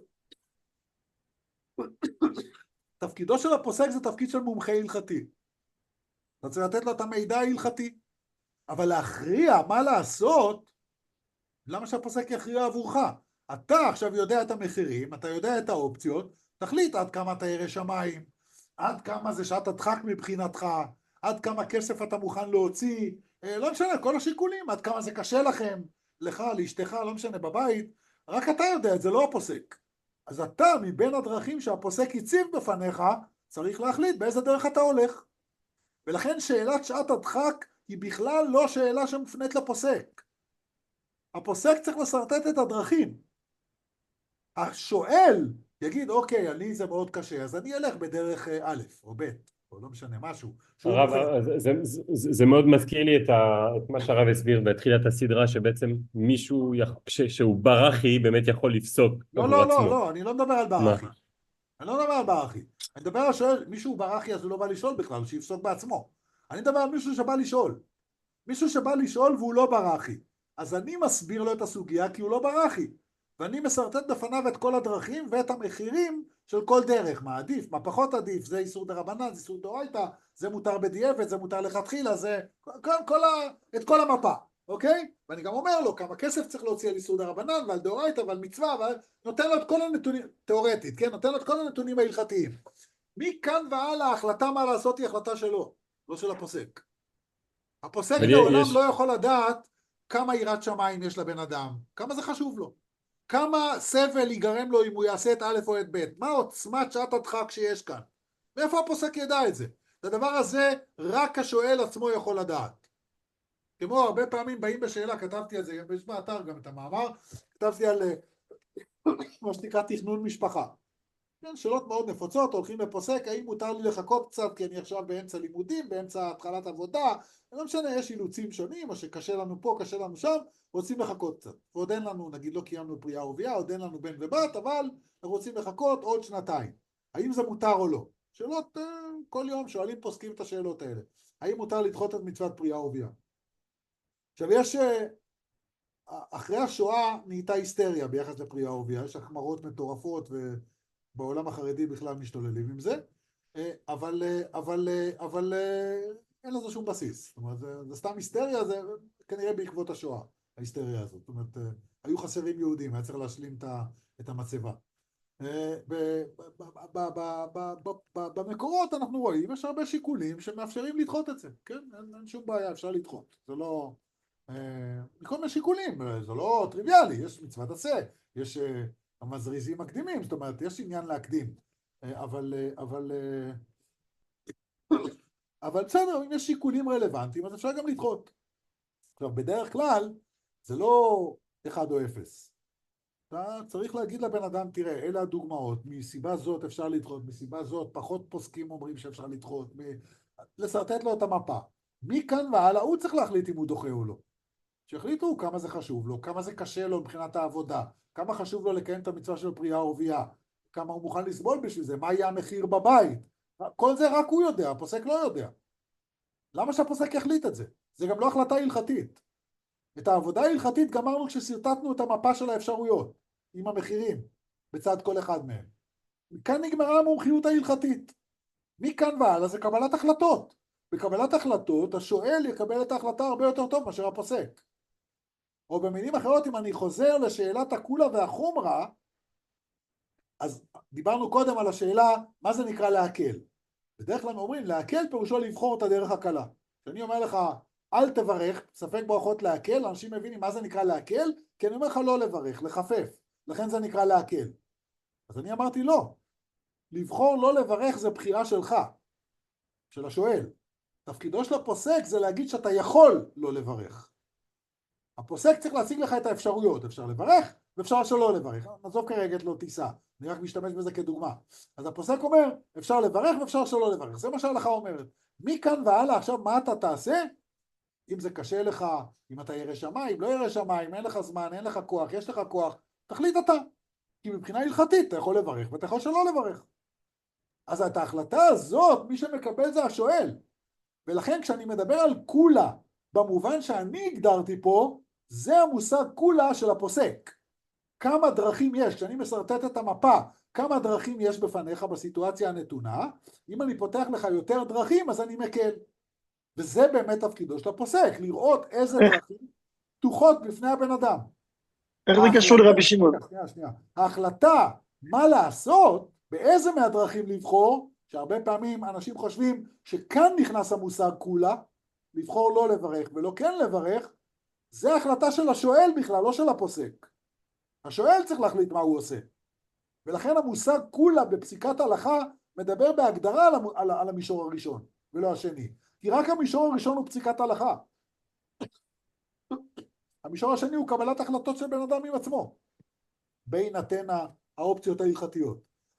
תפקידו של הפוסק זה תפקיד של מומחה הלכתי. אתה צריך לתת לו את המידע ההלכתי. אבל להכריע מה לעשות, למה שהפוסק יכריע עבורך? אתה עכשיו יודע את המחירים, אתה יודע את האופציות, תחליט עד כמה אתה ירא שמיים, עד כמה זה שעת הדחק מבחינתך, עד כמה כסף אתה מוכן להוציא, לא משנה, כל השיקולים, עד כמה זה קשה לכם, לך, לאשתך, לא משנה, בבית, רק אתה יודע את זה, לא הפוסק. אז אתה, מבין הדרכים שהפוסק הציב בפניך, צריך להחליט באיזה דרך אתה הולך. ולכן שאלת שעת הדחק היא בכלל לא שאלה שמופנית לפוסק. הפוסק צריך לסרטט את הדרכים. השואל יגיד, אוקיי, אני זה מאוד קשה, אז אני אלך בדרך א' או ב', או לא משנה, משהו. הרב, זה, זה, זה, זה מאוד מזכיר לי את, ה, את מה שהרב הסביר בתחילת הסדרה, שבעצם מישהו, ש, שהוא ברכי, באמת יכול לפסוק לא, עבור לא, עצמו. לא, לא, אני לא מדבר על ברכי. אני לא מדבר על ברכי. אני מדבר על שואל, מישהו ברכי, אז הוא לא בא לשאול בכלל, שיפסוק בעצמו. אני מדבר על מישהו שבא לשאול. מישהו שבא לשאול והוא לא ברכי. אז אני מסביר לו את הסוגיה כי הוא לא ברכי. ואני מסרטט בפניו את כל הדרכים ואת המחירים של כל דרך, מה עדיף, מה פחות עדיף, זה איסור דרבנן, זה איסור דאורייתא, זה מותר בדיעבד, זה מותר לכתחילה, זה כל, כל ה, את כל המפה, אוקיי? ואני גם אומר לו כמה כסף צריך להוציא על איסור דרבנן ועל דאורייתא ועל מצווה, ועל... נותן לו את כל הנתונים, תיאורטית, כן? נותן לו את כל הנתונים ההלכתיים. מכאן והלאה ההחלטה מה לעשות היא החלטה שלו, לא של הפוסק. הפוסק אבל לעולם יש... לא יכול לדעת כמה יראת שמיים יש לבן אדם, כמה זה חשוב לו, כמה סבל ייגרם לו אם הוא יעשה את א' או את ב', מה עוצמת שעת הדחק שיש כאן. מאיפה הפוסק ידע את זה? את הדבר הזה רק השואל עצמו יכול לדעת. כמו הרבה פעמים באים בשאלה, כתבתי על זה, יש באתר גם את המאמר, כתבתי על מה שנקרא תכנון משפחה. כן, שאלות מאוד נפוצות, הולכים לפוסק, האם מותר לי לחכות קצת כי אני עכשיו באמצע לימודים, באמצע התחלת עבודה, לא משנה, יש אילוצים שונים, או שקשה לנו פה, קשה לנו שם, רוצים לחכות קצת. ועוד אין לנו, נגיד לא קיימנו פריאה ורבייה, עוד אין לנו בן ובת, אבל אנחנו רוצים לחכות עוד שנתיים. האם זה מותר או לא? שאלות, כל יום שואלים פוסקים את השאלות האלה. האם מותר לדחות את מצוות פריאה ורבייה? עכשיו יש, אחרי השואה נהייתה היסטריה ביחס לפריאה ורבייה, יש החמרות מטורפות ובעולם החרדי בכלל משתוללים עם זה, אבל, אבל, אבל אין לזה שום בסיס. זאת אומרת, זה, זה סתם היסטריה, זה כנראה בעקבות השואה, ההיסטריה הזאת. זאת אומרת, היו חסרים יהודים, היה צריך להשלים את המצבה. במקורות אנחנו רואים, יש הרבה שיקולים שמאפשרים לדחות את זה, כן? אין, אין שום בעיה, אפשר לדחות. זה לא... מכל מיני שיקולים, זה לא טריוויאלי, יש מצוות עשה, יש המזריזים מקדימים, זאת אומרת, יש עניין להקדים, אבל, אבל, אבל בסדר, אם יש שיקולים רלוונטיים, אז אפשר גם לדחות. עכשיו, בדרך כלל, זה לא אחד או אפס. אתה צריך להגיד לבן אדם, תראה, אלה הדוגמאות, מסיבה זאת אפשר לדחות, מסיבה זאת פחות פוסקים אומרים שאפשר לדחות, לסרטט לו את המפה. מכאן והלאה, הוא צריך להחליט אם הוא דוחה או לא. שהחליטו כמה זה חשוב לו, כמה זה קשה לו מבחינת העבודה, כמה חשוב לו לקיים את המצווה של פריאה ורבייה, כמה הוא מוכן לסבול בשביל זה, מה יהיה המחיר בבית. כל זה רק הוא יודע, הפוסק לא יודע. למה שהפוסק יחליט את זה? זה גם לא החלטה הלכתית. את העבודה ההלכתית גמרנו כשסרטטנו את המפה של האפשרויות, עם המחירים, בצד כל אחד מהם. מכאן נגמרה המומחיות ההלכתית. מכאן והלאה זה קבלת החלטות. בקבלת החלטות, השואל יקבל את ההחלטה הרבה יותר טוב מאשר הפוסק. או במילים אחרות, אם אני חוזר לשאלת הקולה והחומרה, אז דיברנו קודם על השאלה, מה זה נקרא להקל? בדרך כלל אומרים, להקל פירושו לבחור את הדרך הקלה. כשאני אומר לך, אל תברך, ספק ברכות להקל, אנשים מבינים מה זה נקרא להקל, כי אני אומר לך לא לברך, לחפף, לכן זה נקרא להקל. אז אני אמרתי לא, לבחור לא לברך זה בחירה שלך, של השואל. תפקידו של הפוסק זה להגיד שאתה יכול לא לברך. הפוסק צריך להציג לך את האפשרויות, אפשר לברך ואפשר שלא לברך. נעזוב כרגע את לא תיסע, אני רק משתמש בזה כדוגמה. אז הפוסק אומר, אפשר לברך ואפשר שלא לברך, זה מה שההלכה אומרת. מכאן והלאה עכשיו מה אתה תעשה? אם זה קשה לך, אם אתה ירא שמיים, לא ירא שמיים, אין לך זמן, אין לך כוח, יש לך כוח, תחליט אתה. כי מבחינה הלכתית אתה יכול לברך ואתה יכול שלא לברך. אז את ההחלטה הזאת, מי שמקבל זה השואל. ולכן כשאני מדבר על קולה, במובן שאני הגדרתי פה, זה המושג קולה של הפוסק. כמה דרכים יש, כשאני מסרטט את המפה, כמה דרכים יש בפניך בסיטואציה הנתונה, אם אני פותח לך יותר דרכים, אז אני מקל. וזה באמת תפקידו של הפוסק, לראות איזה דרכים פתוחות בפני הבן אדם. איך זה קשור לרבי שמעון? שנייה, שנייה. ההחלטה מה לעשות, באיזה מהדרכים לבחור, שהרבה פעמים אנשים חושבים שכאן נכנס המושג קולה, לבחור לא לברך ולא כן לברך, זה החלטה של השואל בכלל, לא של הפוסק. השואל צריך להחליט מה הוא עושה. ולכן המושג קולה בפסיקת ההלכה מדבר בהגדרה על, על, על המישור הראשון, ולא השני. כי רק המישור הראשון הוא פסיקת ההלכה. המישור השני הוא קבלת החלטות של בן אדם עם עצמו, בהינתן האופציות ההלכתיות.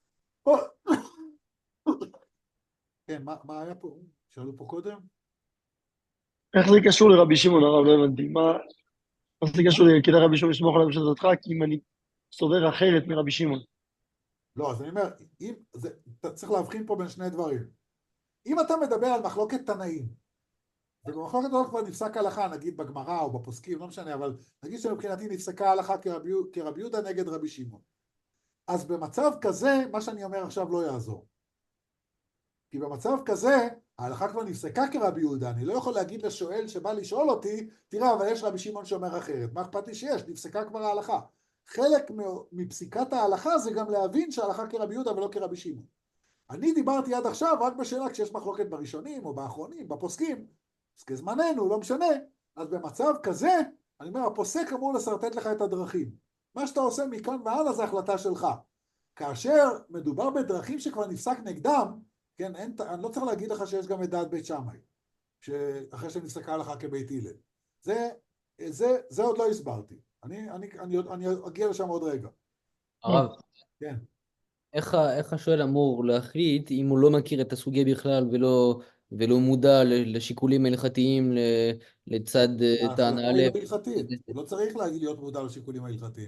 כן, מה, מה היה פה? שאלו פה קודם? איך זה קשור לרבי שמעון הרב? לא הבנתי. מה זה קשור לי? כדאי רבי שמעון לסמוך עליו בשדתך, כי אם אני סובר אחרת מרבי שמעון. לא, אז אני אומר, אם, זה, אתה צריך להבחין פה בין שני דברים. אם אתה מדבר על מחלוקת תנאים, ובמחלוקת הזאת כבר נפסק הלכה, נגיד בגמרא או בפוסקים, לא משנה, אבל נגיד שמבחינתי נפסקה הלכה כרבי, כרבי יהודה נגד רבי שמעון. אז במצב כזה, מה שאני אומר עכשיו לא יעזור. כי במצב כזה, ההלכה כבר נפסקה כרבי יהודה, אני לא יכול להגיד לשואל שבא לשאול אותי, תראה, אבל יש רבי שמעון שאומר אחרת. מה אכפת לי שיש? נפסקה כבר ההלכה. חלק מפסיקת ההלכה זה גם להבין שההלכה כרבי יהודה ולא כרבי שמעון. אני דיברתי עד עכשיו רק בשאלה כשיש מחלוקת בראשונים או באחרונים, בפוסקים, פסקי זמננו, לא משנה. אז במצב כזה, אני אומר, הפוסק אמור לסרטט לך את הדרכים. מה שאתה עושה מכאן והלאה זה החלטה שלך. כאשר מדובר בדרכים שכבר נפסק נגדם, כן, אין, אני לא צריך להגיד לך שיש גם את דעת בית שמאי, שאחרי שנפסקה לך כבית הלל. זה, זה, זה עוד לא הסברתי. אני, אני, אני, אני אגיע לשם עוד רגע. הרב, כן. איך, ה- איך השואל אמור להחליט אם הוא לא מכיר את הסוגיה בכלל ולא, ולא מודע ל- לשיקולים הלכתיים ל- לצד אה, ההחלטה טענה היא א'? לא הלכתית. הוא לא צריך להיות מודע לשיקולים ההלכתיים.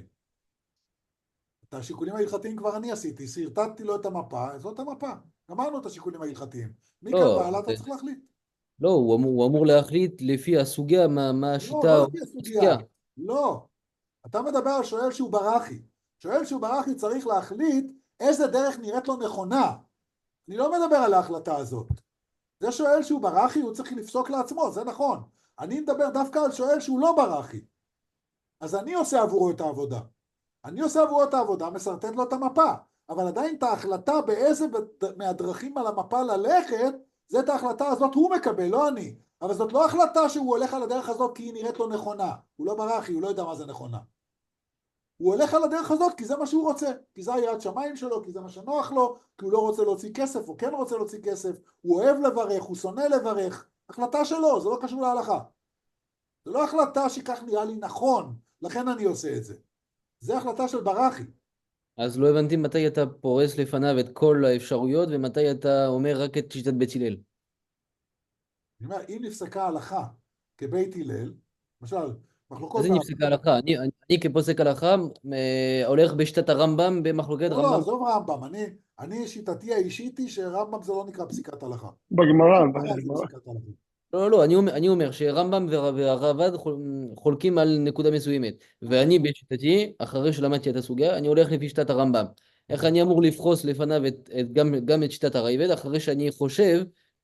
את השיקולים ההלכתיים כבר אני עשיתי, סרטטתי לו את המפה, זאת המפה. גמרנו את השיקולים ההלכתיים. מכאן לא, והלאה אתה זה- צריך להחליט. לא, הוא אמור, הוא אמור להחליט לפי הסוגיה, מה, מה לא, השיטה לא או לפי הסוגיה. הסוגיה. לא. אתה מדבר על שואל שהוא ברחי. שואל שהוא ברחי צריך להחליט איזה דרך נראית לו נכונה. אני לא מדבר על ההחלטה הזאת. זה שואל שהוא ברחי, הוא צריך לפסוק לעצמו, זה נכון. אני מדבר דווקא על שואל שהוא לא ברחי. אז אני עושה עבורו את העבודה. אני עושה עבורו את העבודה, מסרטט לו את המפה. אבל עדיין את ההחלטה באיזה מהדרכים על המפה ללכת, זה את ההחלטה הזאת הוא מקבל, לא אני. אבל זאת לא החלטה שהוא הולך על הדרך הזאת כי היא נראית לו נכונה. הוא לא ברחי, הוא לא יודע מה זה נכונה. הוא הולך על הדרך הזאת כי זה מה שהוא רוצה, כי זה היראת שמיים שלו, כי זה מה שנוח לו, כי הוא לא רוצה להוציא כסף, או כן רוצה להוציא כסף, הוא אוהב לברך, הוא שונא לברך, החלטה שלו, זה לא קשור להלכה. זה לא החלטה שכך נראה לי נכון, לכן אני עושה את זה. זה החלטה של ברחי. אז לא הבנתי מתי אתה פורס לפניו את כל האפשרויות ומתי אתה אומר רק את שיטת בית הלל. אני אומר, אם נפסקה הלכה כבית הלל, למשל, מחלוקות... אז זה נפסקה הלכה. אני, אני, אני כפוסק הלכה אה, הולך בשיטת הרמב"ם במחלוקת לא, לא, רמב"ם. עזוב רמב"ם, אני, אני שיטתי האישית היא שרמב"ם זה לא נקרא פסיקת הלכה. בגמרא, זה בגמרא. פסיקת הלכה. לא, לא, לא, אני אומר, אני אומר שרמב"ם והר- והרב"ד חול- חולקים על נקודה מסוימת. ואני בשיטתי, אחרי שלמדתי את הסוגיה, אני הולך לפי שיטת הרמב"ם. איך אני אמור לפרוס לפניו את, את, גם, גם את שיטת הרייבד, אחרי שאני חושב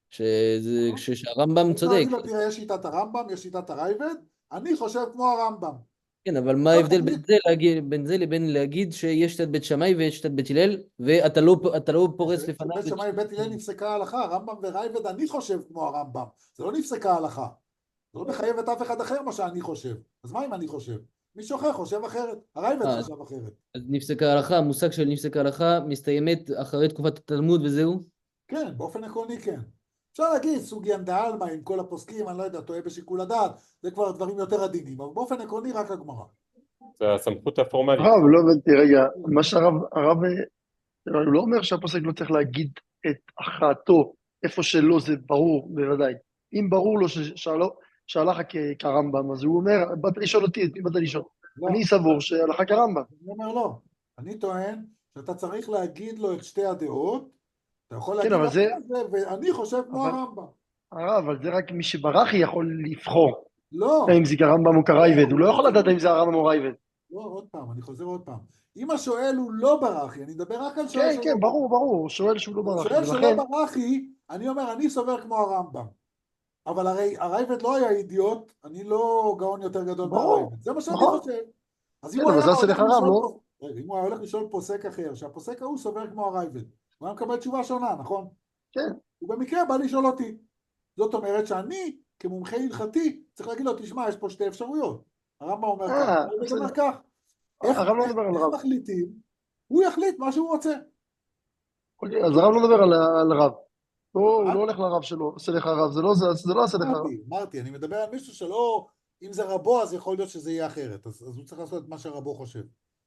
שזה, ש- שהרמב"ם צודק. להגיד לו, תראה, יש שיטת הרמב"ם, יש שיטת הרייבד, אני חושב כמו הרמב"ם. כן, אבל מה ההבדל בין זה, להגיד, בין זה לבין להגיד שיש שיטת בית שמאי ויש שיטת בית הלל, ואתה לא, אתה לא פורס לפניו... בית שמאי ובית הלל נפסקה ההלכה, רמב"ם ורייבד, אני חושב כמו הרמב"ם. זה לא נפסקה ההלכה. זה לא מחייב את אף אחד אחר מה שאני חושב. אז מה אם אני חושב? מישהו אחר חושב אחרת, הרייבד אה, חשב אחרת. אז נפסקה הלכה, המושג של נפסקה הלכה מסתיימת אחרי תקופת התלמוד וזהו? כן, באופן עקרוני כן. אפשר להגיד סוגיין דעלמא עם כל הפוסקים, אני לא יודע, טועה בשיקול הדעת, זה כבר דברים יותר עדינים, אבל באופן עקרוני רק הגמרא. זה הסמכות הפורמלית. הרב, לא הבנתי, רגע, מה שהרב, הרב, הוא לא אומר שהפוסק לא צריך להגיד את הכרעתו, איפה שלא זה ברור, בוודאי. אם ברור לו ששאלו, שהלכה כ- כרמב"ם, אז הוא אומר, באת לשאול אותי, את מי באת לשאול? לא, אני סבור שהלכה כרמב"ם. אני אומר לא. אני טוען שאתה צריך להגיד לו את שתי הדעות, אתה יכול כן, להגיד אבל לו זה- את זה, ואני חושב כמו אבל- הרמב"ם. הרב, אבל זה רק מי שברחי יכול לבחור. לא, האם זה כרמב"ם או כרייבד, הוא לא יכול לדעת האם זה הרמב"ם או רייבד. לא, עוד פעם, אני חוזר עוד פעם. אם השואל הוא לא ברחי, אני מדבר רק על שואל כן, שלא כן, ברור, ברור, שואל שהוא לא ברחי, שואל שלא ולכן, ברחי, אני אומר, אני סובר כמו הרמב"ם. אבל הרי הרייבד לא היה אידיוט, אני לא גאון יותר גדול ברור, מהרייבד. זה מה שאני נכון. חושב. אז כן, אם הוא אבל היה זה עשה הולך לך רב, לשאול לא? פוס- רגע, אם הוא היה הולך לשאול פוסק אחר, שהפוסק ההוא סובר כמו הרייבד, הוא היה מקבל תשובה שונה, נכון? כן. הוא במקרה בא לשאול אותי. זאת אומרת שאני, כמומחה הלכתי, צריך להגיד לו, תשמע, יש פה שתי אפשרויות. הרמב"ם אומר אה, כך, הרייבד בסדר. אומר כך. איך הרב לא איך- מדבר על איך רב. מחליטים? הוא יחליט מה שהוא רוצה. אוקיי, אז הרב לא מדבר על, על רב. לא, הוא מה? לא הולך לרב שלו, עושה לך רב, זה לא, זה, זה לא עשה לך רב. אמרתי, אמרתי, אני מדבר על מישהו שלא, אם זה רבו, אז יכול להיות שזה יהיה אחרת. אז, אז הוא צריך לעשות את מה שרבו חושב.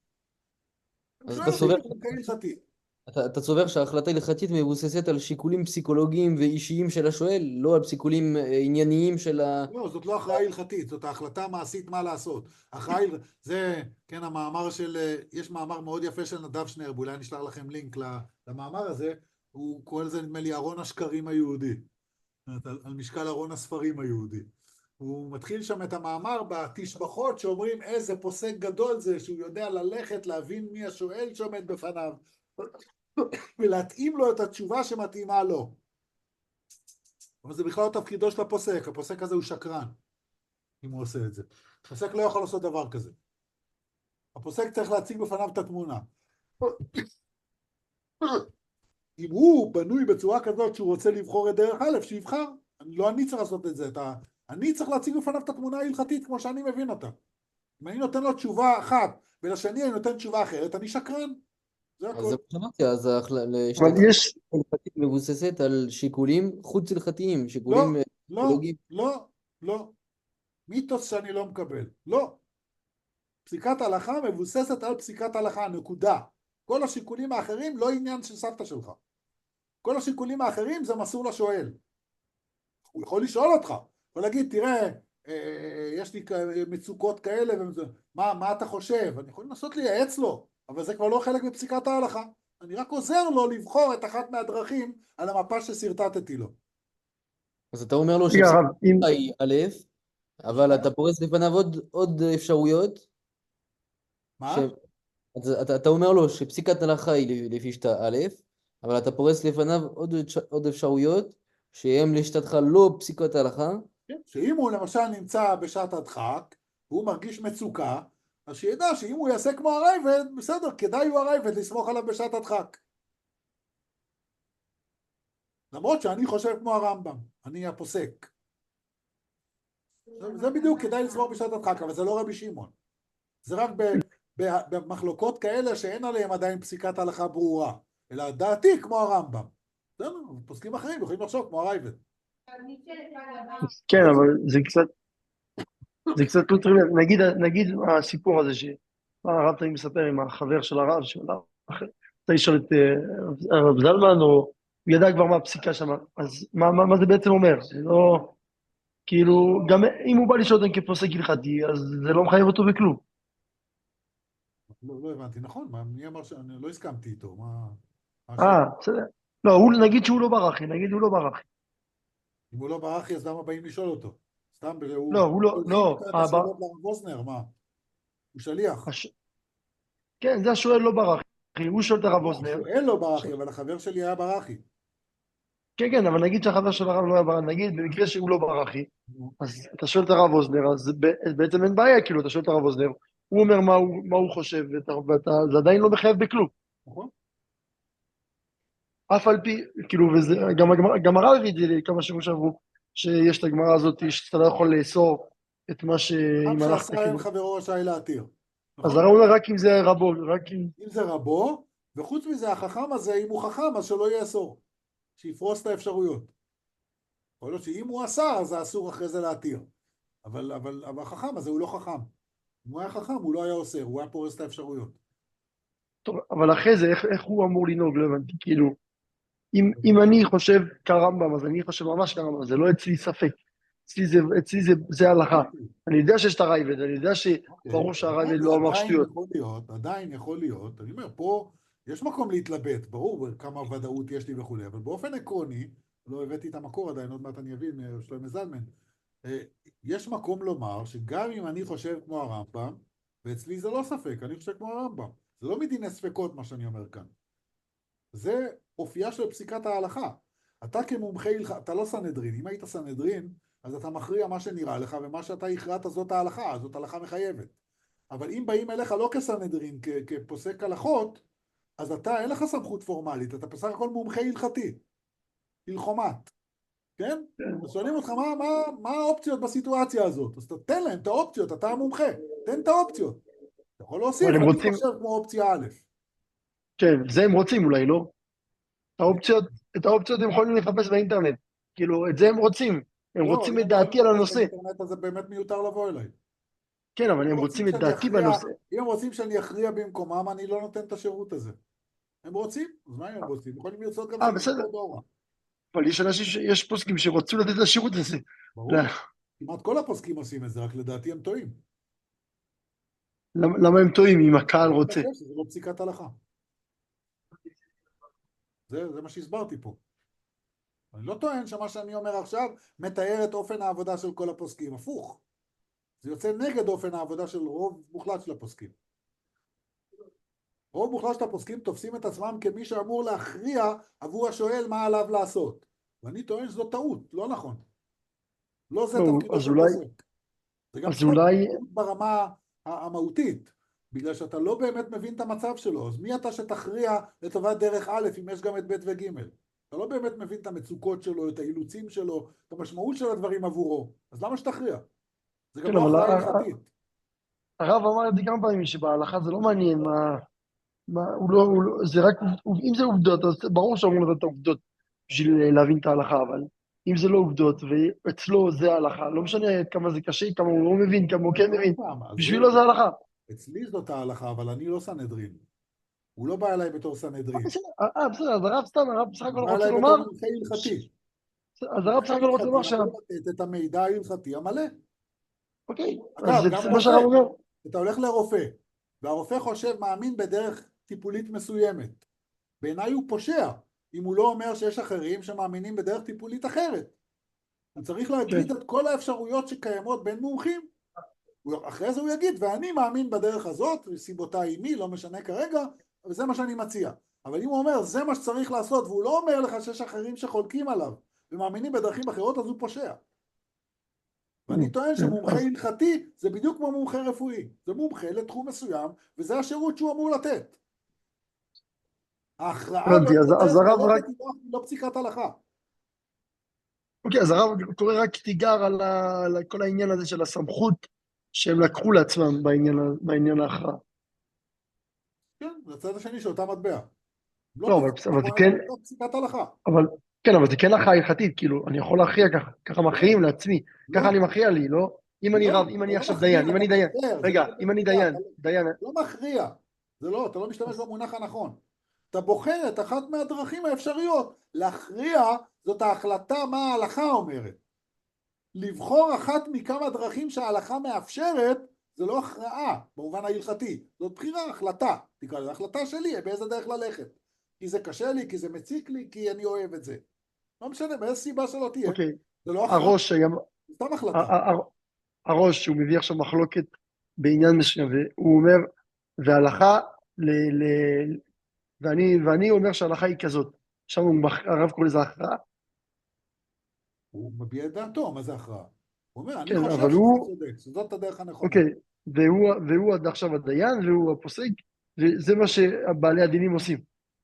אז שואל אתה סובר, אותי כמומחה הלכתי. אתה, אתה סובר שההחלטה ההלכתית מבוססת על שיקולים פסיכולוגיים ואישיים של השואל, לא על שיקולים אה, ענייניים של ה... לא, זאת לא הכרעה הלכתית, זאת ההחלטה המעשית מה לעשות. הכרעה, הל- זה, כן, המאמר של, יש מאמר מאוד יפה של נדב שנרב, אולי נשלח לכם לינק למאמר הזה, הוא קורא לזה, נדמה לי, ארון השקרים היהודי. זאת אומרת, על, על משקל ארון הספרים היהודי. הוא מתחיל שם את המאמר בתשבחות שאומרים איזה פוסק גדול זה, שהוא יודע ללכת, להבין מי השואל שעומד בפניו, ולהתאים לו את התשובה שמתאימה לו. אבל זה בכלל לא תפקידו של הפוסק, הפוסק הזה הוא שקרן, אם הוא עושה את זה. הפוסק לא יכול לעשות דבר כזה. הפוסק צריך להציג בפניו את התמונה. אם הוא בנוי בצורה כזאת שהוא רוצה לבחור את דרך א', שיבחר. לא אני צריך לעשות את זה, את, ה, אני צריך להציג בפניו את התמונה ההלכתית כמו שאני מבין אותה. אם אני נותן לו תשובה אחת, ולשני אני נותן תשובה אחרת, אני שקרן. זה אז הכל. זה מה שאמרתי, אז ההחל- אבל להשתתפות יש, הלכתית מבוססת על שיקולים חוץ הלכתיים, לא, שיקולים אה, לא, פסיכולוגיים. לא, לא. מיתוס שאני לא מקבל. לא. פסיקת הלכה מבוססת על פסיקת הלכה, נקודה. כל השיקולים האחרים לא עניין של סבתא שלך. כל השיקולים האחרים זה מסור לשואל. הוא יכול לשאול אותך, ולהגיד, תראה, אה, יש לי מצוקות כאלה, מה, מה אתה חושב? אני יכול לנסות לייעץ לו, אבל זה כבר לא חלק מפסיקת ההלכה. אני רק עוזר לו לבחור את אחת מהדרכים על המפה שסרטטתי לו. אז אתה אומר לו רגע שפסיקת הרב, אם, ההלכה היא א', אבל אתה פורס לפניו עוד, עוד אפשרויות, ש... מה? אז אתה, אתה אומר לו שפסיקת הלכה היא לפי שיטה א', אבל אתה פורס לפניו עוד, עוד אפשרויות שהן לשיטתך לא פסיקות הלכה, כן, שאם הוא למשל נמצא בשעת הדחק, והוא מרגיש מצוקה, אז שידע שאם הוא יעשה כמו הרייבד, בסדר, כדאי הוא הרייבד לסמוך עליו בשעת הדחק. למרות שאני חושב כמו הרמב"ם, אני הפוסק. זה בדיוק כדאי לסמוך בשעת הדחק, אבל זה לא רבי שמעון. זה רק במחלוקות כאלה שאין עליהם עדיין פסיקת הלכה ברורה, אלא דעתי כמו הרמב"ם. בסדר, פוסקים אחרים יכולים לחשוב כמו הרייבד. כן, אבל זה קצת, זה קצת לא טריוויאלי. נגיד, נגיד הסיפור הזה שהרב תמיד מספר עם החבר של הרב, שאלה, אתה לשאול את אה, הרב זלמן, או הוא ידע כבר מה הפסיקה שם, אז מה, מה, מה זה בעצם אומר? זה לא, כאילו, גם אם הוא בא לשאול אותם כפוסק הלכתי, אז זה לא מחייב אותו בכלום. לא, לא הבנתי, נכון, מה, מי אמר שאני לא הסכמתי איתו, מה... מה אה, השאלה? בסדר. לא, הוא, נגיד שהוא לא ברחי, נגיד הוא לא ברחי. אם הוא לא ברחי, אז למה באים לשאול אותו? סתם, הוא... לא, הוא לא, שולחים לא, איתו את הבר... השאלות לרב ווזנר, מה? הוא שליח. הש... כן, זה השואל לא ברחי, הוא שואל את הרב אוזנר. השואל לא ברחי, אבל החבר שלי היה ברחי. כן, כן, אבל נגיד שהחבר של הרב לא היה ברחי, נגיד במקרה שהוא לא ברחי, אז אתה שואל את הרב אוזנר, אז ב- בעצם אין בעיה, כאילו, אתה שואל את הרב אוזנר, הוא אומר מה הוא, מה הוא חושב, ואתה, ואתה, זה עדיין לא מחייב בכלום. נכון? אף על פי, כאילו, וזה, גם, גם, גם הרב הביא את זה כמה שבועות שעברו, שיש את הגמרא הזאת, שאתה לא יכול לאסור את מה עם שאם הלכת, שעשה אין כאילו. חברו רשאי להתיר. אז נכון? הרב אומר רק אם זה רבו, רק אם... אם זה רבו, וחוץ מזה החכם הזה, אם הוא חכם, אז שלא יאסור. שיפרוס את האפשרויות. יכול להיות שאם הוא עשה, אז זה אסור אחרי זה להתיר. אבל, אבל, אבל החכם הזה הוא לא חכם. אם הוא היה חכם, הוא לא היה אוסר, הוא היה פורס את האפשרויות. טוב, אבל אחרי זה, איך, איך הוא אמור לנהוג, לא הבנתי, כאילו, אם, אם אני חושב כרמב"ם, אז אני חושב ממש כרמב"ם, זה לא אצלי ספק. אצלי זה, אצלי זה, זה הלכה. אני יודע שיש את הרייבד, אני יודע שברור שהרייבד לא אמר עדיין שטויות. יכול להיות, עדיין יכול להיות, אני אומר, פה יש מקום להתלבט, ברור כמה ודאות יש לי וכו', אבל באופן עקרוני, לא הבאתי את המקור עדיין, עוד מעט אני אבין, שלמה זלמן, יש מקום לומר שגם אם אני חושב כמו הרמב"ם, ואצלי זה לא ספק, אני חושב כמו הרמב"ם, זה לא מדיני ספקות מה שאני אומר כאן, זה אופייה של פסיקת ההלכה. אתה כמומחה, אתה לא סנהדרין, אם היית סנהדרין, אז אתה מכריע מה שנראה לך, ומה שאתה הכרעת זאת ההלכה, זאת הלכה מחייבת. אבל אם באים אליך לא כסנהדרין, כפוסק הלכות, אז אתה אין לך סמכות פורמלית, אתה בסך הכל מומחה הלכתי, הלחומת, כן? אז שואלים אותך, מה, מה, מה האופציות בסיטואציה הזאת? אז תתן להם את האופציות, אתה המומחה, תן את האופציות. אתה יכול להוסיף, אני רוצים... חושב כמו אופציה א'. כן, זה הם רוצים אולי, לא? האופציות, את האופציות הם יכולים לחפש באינטרנט. כאילו, את זה הם רוצים. הם לא, רוצים אם את דעתי על הנושא. באינטרנט אז זה באמת מיותר לבוא אליי. כן, אבל הם רוצים את דעתי בנושא. אם הם רוצים שאני אכריע במקומם, אני לא נותן את השירות הזה. הם רוצים, אז מה הם רוצים? יכולים לרצות גם... אה, בסדר. אבל יש אנשים, יש פוסקים שרוצו לתת את השירות הזה. ברור. כמעט כל הפוסקים עושים את זה, רק לדעתי הם טועים. למה הם טועים אם הקהל רוצה? זה לא פסיקת הלכה. זה, זה מה שהסברתי פה. אני לא טוען שמה שאני אומר עכשיו מתאר את אופן העבודה של כל הפוסקים, הפוך. זה יוצא נגד אופן העבודה של רוב מוחלט של הפוסקים. רוב מוחלט של הפוסקים תופסים את עצמם כמי שאמור להכריע עבור השואל מה עליו לעשות. ואני טוען שזו טעות, לא נכון. לא זה תפקידו של פוסק. זה גם טעות ברמה המהותית, בגלל שאתה לא באמת מבין את המצב שלו. אז מי אתה שתכריע לטובת דרך א' אם יש גם את ב' וג'? אתה לא באמת מבין את המצוקות שלו, את האילוצים שלו, את המשמעות של הדברים עבורו. אז למה שתכריע? זה גם כן, לא אבל הכרעה ה- ה- הלכתית. הרב אמר את זה כמה פעמים, שבהלכה זה לא מעניין מה, מה, הוא לא, הוא לא, זה רק, אם זה עובדות, אז ברור שאמור לתת את העובדות בשביל להבין את ההלכה, אבל אם זה לא עובדות, ואצלו זה ההלכה, לא משנה כמה זה קשה, כמה הוא לא מבין, כמה הוא כן מבין, אז בשבילו זה ההלכה. אצלי זאת ההלכה, אבל אני לא סנהדרין. הוא לא בא אליי בתור סנהדרין. בסדר, אה, בסדר, אז הרב סתם, הרב בסך הכל הוא בא רוצה אליי לומר, בתור מומחה הלכתי. אז הרב בסך הכל רוצה לומר שה... אמור לתת את המידע ההלכתי המלא. אוקיי, אגב, אז גם זה מה שהרב רופא. אומר. אתה הולך לרופא, והרופא חושב, מאמין בדרך טיפולית מסוימת. בעיניי הוא פושע, אם הוא לא אומר שיש אחרים שמאמינים בדרך טיפולית אחרת. הוא צריך להגיד את כל האפשרויות שקיימות בין מומחים. אחרי זה הוא יגיד, ואני מאמין בדרך הזאת, סיבותיי עימי, לא משנה כרגע, וזה מה שאני מציע. אבל אם הוא אומר, זה מה שצריך לעשות, והוא לא אומר לך שיש אחרים שחולקים עליו, ומאמינים בדרכים אחרות, אז הוא פושע. ואני טוען שמומחה הלכתי זה בדיוק כמו מומחה רפואי. זה מומחה לתחום מסוים, וזה השירות שהוא אמור לתת. ההכרעה אז הרב רק... לא פסיקת הלכה. אוקיי, אז הרב קורא רק תיגר על כל העניין הזה של הסמכות שהם לקחו לעצמם בעניין ההכרעה. כן, זה הצד השני של אותה מטבע. לא, אבל זה כן... לא פסיקת הלכה. אבל כן, אבל זה כן הכרעה הלכתית, כאילו, אני יכול להכריע ככה, ככה מכריעים לעצמי, ככה אני מכריע לי, לא? אם אני רב, אם אני עכשיו דיין, אם אני דיין, רגע, אם אני דיין, דיין... לא מכריע, זה לא, אתה לא משתמש במונח הנכון. אתה בוחר את אחת מהדרכים האפשריות. להכריע זאת ההחלטה מה ההלכה אומרת. לבחור אחת מכמה דרכים שההלכה מאפשרת, זה לא הכרעה במובן ההלכתי, זאת בחירה, החלטה. תקרא לזה, החלטה שלי, באיזה דרך ללכת. כי זה קשה לי, כי זה מציק לי, כי אני אוהב את זה. לא משנה, באיזה סיבה שלא תהיה. אוקיי, זה לא הכרעה. הראש היה... סתם החלטה. הראש, שהוא מביא עכשיו מחלוקת בעניין מסוים, והוא אומר, וההלכה, ואני אומר שההלכה היא כזאת. שם הרב קורא לזה הכרעה. הוא מביע את דעתו, מה זה הכרעה? הוא אומר, אני כן, חושב שזה צודק, שזאת הדרך הנכונה. אוקיי, והוא, והוא עד עכשיו הדיין, והוא הפוסק, וזה מה שבעלי הדינים עושים.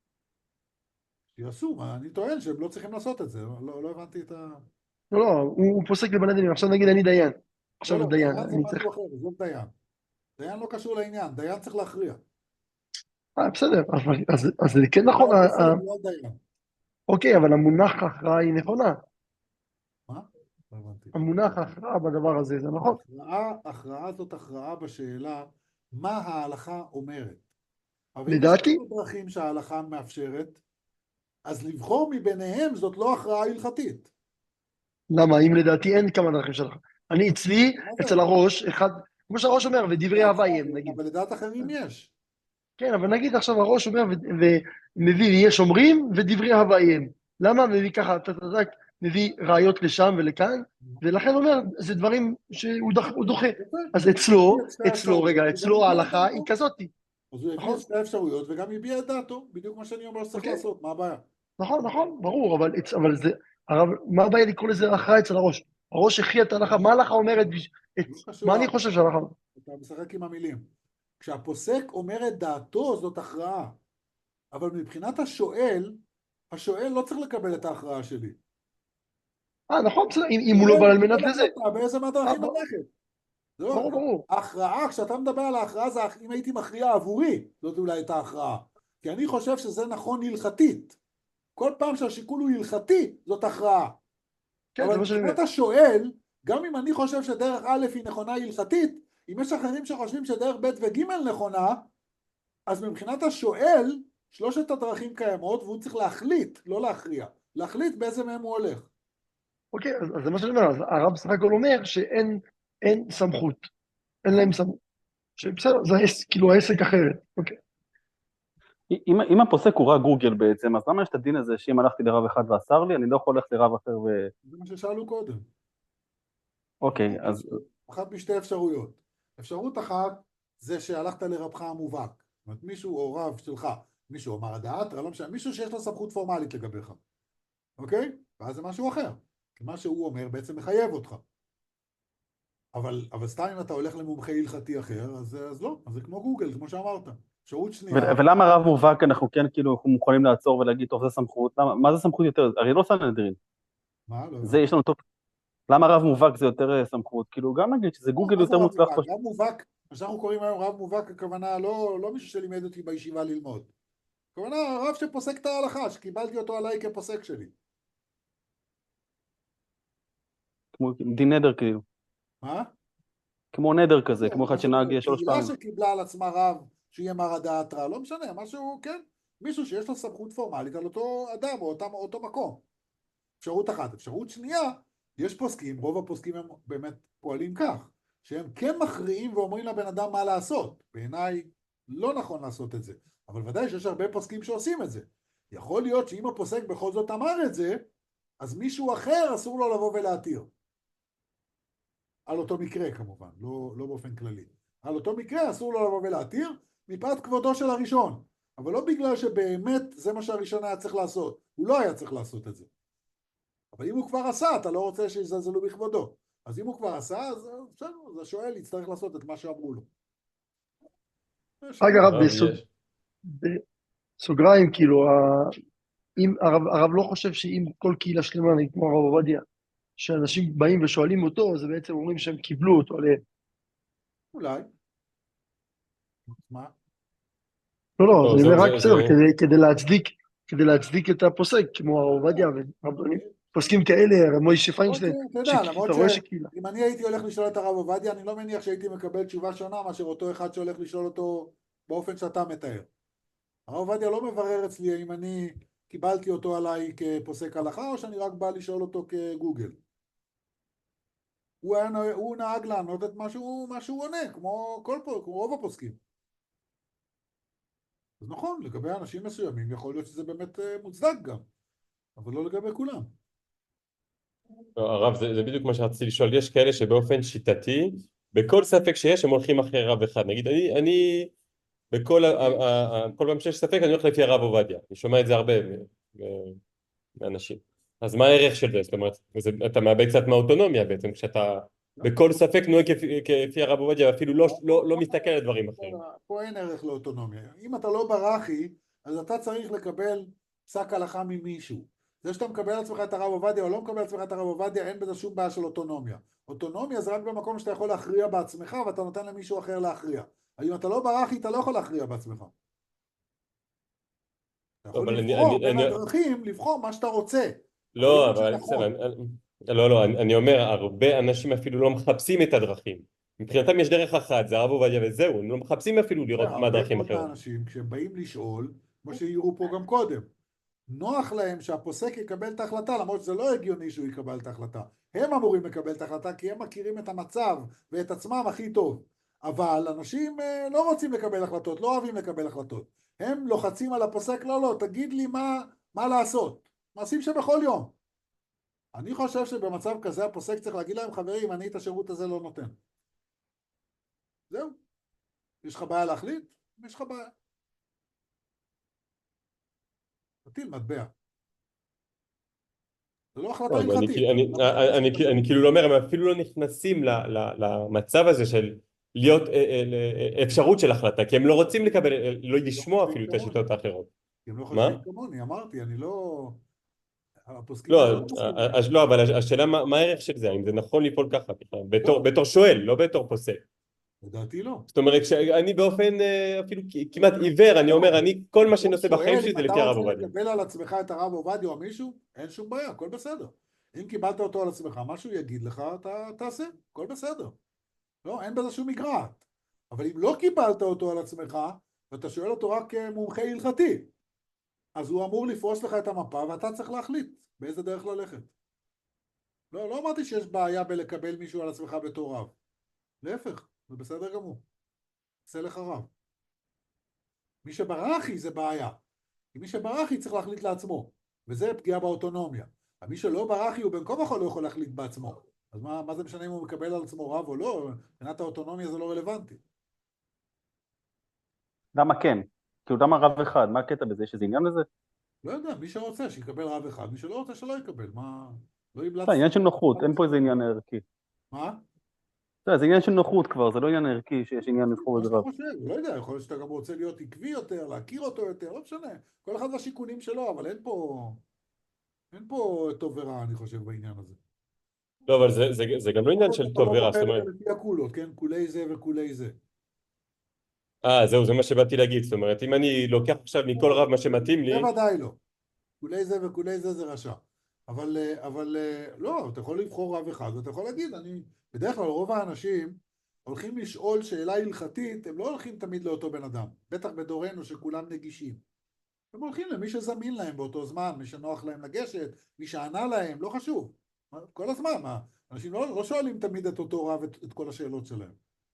שיעשו, אני טוען שהם לא צריכים לעשות את זה, לא, לא הבנתי את ה... לא, לא, הוא, הוא פוסק לבעלי הדינים, עכשיו נגיד אני דיין. עכשיו לא, לא, דיין, דיין זה אני צריך... משהו אחר, זאת דיין. דיין לא קשור לעניין, דיין צריך להכריע. אה, בסדר, אבל, אז, אז זה כן נכון. לא, בסדר, לא דיין. אוקיי, אבל המונח הכרעה היא נכונה. מה? לא הבנתי. המונח הכרעה בדבר הזה, זה נכון. הכרעה, הכרעה זאת הכרעה בשאלה מה ההלכה אומרת. לדעתי? אבל יש דרכים שההלכה מאפשרת, אז לבחור מביניהם זאת לא הכרעה הלכתית. למה? אם לדעתי אין כמה דרכים שלך. אני אצלי, אצל הראש, אחד, כמו שהראש אומר, ודברי הוויים, נגיד. אבל לדעת אחרים יש. כן, אבל נגיד עכשיו הראש אומר ומביא, יש אומרים, ודברי הוויים. למה מביא ככה, אתה תדק, מביא ראיות לשם ולכאן, ולכן אומר, זה דברים שהוא דוחה. אז אצלו, אצלו, רגע, אצלו ההלכה היא כזאת. אז הוא יביא את שתי האפשרויות וגם יביע את דעתו, בדיוק מה שאני אומר שצריך לעשות, מה הבעיה? נכון, נכון, ברור, אבל, אבל זה, הרב, מה הבעיה לקרוא לזה הכרעה אצל הראש? הראש הכריע את ההלכה, מה ההלכה אומרת? את, מה אני חושב שההלכה? אתה משחק עם המילים. כשהפוסק אומר את דעתו זאת הכרעה, אבל מבחינת השואל, השואל לא צריך לקבל את ההכרעה שלי. אה, נכון, אם הוא לא בא על מנת לזה. באיזה מהדרכים ללכת. ברור, ברור. ההכרעה, כשאתה מדבר על ההכרעה, זה אם הייתי מכריע עבורי, זאת אולי הייתה ההכרעה. כי אני חושב שזה נכון הלכתית. כל פעם שהשיקול הוא הלכתי, זאת הכרעה. אבל מבחינת השואל, גם אם אני חושב שדרך א' היא נכונה הלכתית, אם יש אחרים שחושבים שדרך ב' וג' נכונה, אז מבחינת השואל, שלושת הדרכים קיימות, והוא צריך להחליט, לא להכריע. להחליט באיזה מהם הוא הולך. אוקיי, אז, אז זה מה שאני אומר, אז הרב סך הכל אומר שאין אין סמכות. אין להם סמכות. שבסדר, זה כאילו העסק אחרת. אוקיי. אם, אם הפוסק הוא רק גוגל בעצם, אז למה יש את הדין הזה שאם הלכתי לרב אחד ואסר לי, אני לא יכול ללכת לרב אחר ו... זה מה ששאלו קודם. אוקיי, אז... אחת משתי אפשרויות. אפשרות אחת זה שהלכת לרבך המובהק. זאת אומרת, מישהו או רב שלך, מישהו אמר הדעת, לא משנה, מישהו שיש לו סמכות פורמלית לגביך. אוקיי? ואז זה משהו אחר. כי מה שהוא אומר בעצם מחייב אותך. אבל, אבל סתם אם אתה הולך למומחה הלכתי אחר, אז, אז לא, אז זה כמו גוגל, כמו שאמרת. אפשרות ו- שנייה, ולמה רב מובהק אנחנו כן כאילו אנחנו מוכנים לעצור ולהגיד, טוב, זה סמכות, למה, מה זה סמכות יותר? הרי לא סנהדרין, מה? לא זה הבנתי. יש לנו טוב, למה רב מובהק זה יותר אה, סמכות? כאילו גם נגיד שזה לא, גוגל מה זה יותר רב מוצלח, מובהק? רב מובהק, מה שאנחנו קוראים היום רב מובהק, הכוונה לא, לא מישהו שלימד אותי בישיבה ללמוד. הכוונה רב שפוסק את ההלכה, שקיבלתי אותו עליי כפוסק שלי. כמו דין נדר כאילו, מה? כמו נדר כזה, כן, כמו אחד משהו שנהג כזה, שלוש קהילה פעמים. שקיבלה על עצמה רב שיהיה מרא דאתרא, לא משנה, משהו, כן, מישהו שיש לו סמכות פורמלית על אותו אדם או אותם, אותו מקום. אפשרות אחת. אפשרות שנייה, יש פוסקים, רוב הפוסקים הם באמת פועלים כך, שהם כן מכריעים ואומרים לבן אדם מה לעשות. בעיניי לא נכון לעשות את זה, אבל ודאי שיש הרבה פוסקים שעושים את זה. יכול להיות שאם הפוסק בכל זאת אמר את זה, אז מישהו אחר אסור לו לבוא ולהתיר. על אותו מקרה כמובן, לא, לא באופן כללי. על אותו מקרה אסור לו לבוא ולהתיר, מפאת כבודו של הראשון. אבל לא בגלל שבאמת זה מה שהראשון היה צריך לעשות. הוא לא היה צריך לעשות את זה. אבל אם הוא כבר עשה, אתה לא רוצה שיזלזלו בכבודו. אז אם הוא כבר עשה, אז בסדר, אז השואל יצטרך לעשות את מה שאמרו לו. רגע, הרב, הרב, בסוג- יש. בסוגריים, כאילו, ה- אם הרב, הרב לא חושב שאם כל קהילה שלמה, נגיד כמו הרב עובדיה, שאנשים באים ושואלים אותו, אז בעצם אומרים שהם קיבלו אותו עליהם. אולי. מה? לא, לא, לא, אז אני זה, אומר רק זה, בסדר, זה, כדי, כדי להצדיק, כדי להצדיק את הפוסק, כמו הרב עובדיה ורבנים, פוסקים כאלה, הרב מוישה פיינשטיין, למרות ש- אתה יודע, למרות שאתה רואה שקהילה. שאם אני הייתי הולך לשאול את הרב עובדיה, אני לא מניח שהייתי מקבל תשובה שונה מאשר אותו אחד שהולך לשאול אותו באופן שאתה מתאר. הרב עובדיה לא מברר אצלי אם אני קיבלתי אותו עליי כפוסק הלכה, או שאני רק בא לשאול אותו כגוגל. הוא, היה, נוה- הוא נהג לענות את מה שהוא, מה שהוא עונה, כמו כל פה, כמו רוב הפוסקים. אז נכון, לגבי אנשים מסוימים יכול להיות שזה באמת אה, מוצדק גם, אבל לא לגבי כולם. לא, הרב, זה, זה בדיוק מה שרציתי לשאול. יש כאלה שבאופן שיטתי, בכל ספק שיש, הם הולכים אחרי רב אחד. נגיד, אני, אני בכל, ה- ה- ה- כל פעם שיש ספק, אני הולך לפי הרב עובדיה. אני שומע את זה הרבה מ- מ- מאנשים. אז מה הערך של זה? זאת אומרת, זה, אתה מאבד קצת מהאוטונומיה בעצם, כשאתה בכל ספק נוהג כפי, כפי הרב עובדיה, ואפילו לא, לא, לא מסתכל על דברים אחרים. פה אין ערך לאוטונומיה. אם אתה לא ברחי, אז אתה צריך לקבל פסק הלכה ממישהו. זה שאתה מקבל על עצמך את הרב עובדיה או לא מקבל על עצמך את הרב עובדיה, אין בזה שום בעיה של אוטונומיה. אוטונומיה זה רק במקום שאתה יכול להכריע בעצמך ואתה נותן למישהו אחר להכריע. אבל אם אתה לא ברחי, אתה לא יכול להכריע בעצמך. אתה יכול אבל אני, לבחור אני, בין אני, הדרכים, לבחור מה שאתה רוצה. אבל לא, אם זה אבל נכון. בסדר, אני- אני- לא, לא, אני, אני אומר, הרבה אנשים אפילו לא מחפשים את הדרכים. מבחינתם יש דרך אחת, זה הרב עובדיה וזהו, הם לא מחפשים אפילו לראות מה הרבה הדרכים מאוד אחרות. מהאנשים, כשהם באים לשאול, כמו שהעירו פה גם קודם, נוח להם שהפוסק יקבל את ההחלטה, למרות שזה לא הגיוני שהוא יקבל את ההחלטה. הם אמורים לקבל את ההחלטה, כי הם מכירים את המצב ואת עצמם הכי טוב. אבל אנשים אה, לא רוצים לקבל החלטות, לא אוהבים לקבל החלטות. הם לוחצים על הפוסק, לא, לא, תגיד לי מה, מה לעשות. מעשים שבכל יום. אני חושב שבמצב כזה הפוסק צריך להגיד להם, חברים, אני את השירות הזה לא נותן. זהו. יש לך בעיה להחליט? יש לך בעיה. תטיל מטבע. זה לא החלטה לא, אני, הלכתית. אני, אני, אני, אני, אני כאילו לא אומר, הם אפילו לא נכנסים ל, ל, למצב הזה של להיות אה, אה, אה, אפשרות של החלטה, כי הם לא רוצים לקבל, אה, לא לשמוע אפילו את השיטות האחרות. כי הם לא מה? חושבים כמוני, אמרתי, אני לא... הפוסקים לא, האלה לא מסכימים. אז לא, אבל השאלה מה, מה הערך של זה, האם זה נכון לפעול ככה בכלל, בתור, בתור שואל, לא בתור פוסק. לדעתי לא. זאת אומרת, שאני באופן אה, אפילו כמעט עיוור, אני אומר, אני, כל מה שאני עושה בחיים שלי זה לפי הרב אם אתה עובדיה. רוצה לקבל על עצמך את הרב עובדיה או מישהו, אין שום בעיה, הכל בסדר. אם קיבלת אותו על עצמך, משהו יגיד לך, אתה תעשה, הכל בסדר. לא, אין בזה שום מגרעת. אבל אם לא קיבלת אותו על עצמך, ואתה שואל אותו רק מומחה הלכתי, אז הוא אמור לפרוס לך את המפה, ואתה צריך להחליט באיזה דרך ללכת. לא, לא אמרתי שיש בעיה בלקבל מישהו על עצמך בתור רב. להפך, זה בסדר גמור. עשה לך רב. מי שברחי זה בעיה. כי מי שברחי צריך להחליט לעצמו, וזה פגיעה באוטונומיה. מי שלא ברחי הוא בין כה וכה לא יכול להחליט בעצמו. אז מה, מה זה משנה אם הוא מקבל על עצמו רב או לא? מבחינת האוטונומיה זה לא רלוונטי. למה כן? כאילו למה רב אחד? מה הקטע בזה? יש איזה עניין לזה? לא יודע, מי שרוצה שיקבל רב אחד, מי שלא רוצה שלא יקבל. מה? לא יבלץ... לא, עניין של נוחות, אין פה איזה עניין ערכי. מה? זה זה עניין של נוחות כבר, זה לא עניין ערכי שיש עניין לבחור מה איזה שאתה רב. חושב, לא יודע, יכול להיות שאתה גם רוצה להיות עקבי יותר, להכיר אותו יותר, לא משנה. כל אחד והשיקולים שלו, אבל אין פה, אין פה טוב ורע, אני חושב, בעניין הזה. לא, אבל זה, זה, זה גם לא עניין של אתה טוב לא ורע, בוחר זאת אומרת, לפי הקולות, כן? כולי זה וכולי זה. אה, זהו, זה מה שבאתי להגיד, זאת אומרת, אם אני לוקח עכשיו מכל רב מה שמתאים לי, זה ודאי לא. כולי זה וכולי זה זה רשע. אבל, אבל לא, אתה יכול לבחור רב אחד, ואתה יכול להגיד, אני, בדרך כלל רוב האנשים הולכים לשאול שאלה הלכתית, הם לא הולכים תמיד לאותו בן אדם, בטח בדורנו שכולם נגישים. הם הולכים למי שזמין להם באותו זמן, מי שנוח להם לגשת, מי שענה להם, לא חשוב. כל הזמן, מה? אנשים לא, לא שואלים תמיד את אותו רב את, את כל השאלות שלהם.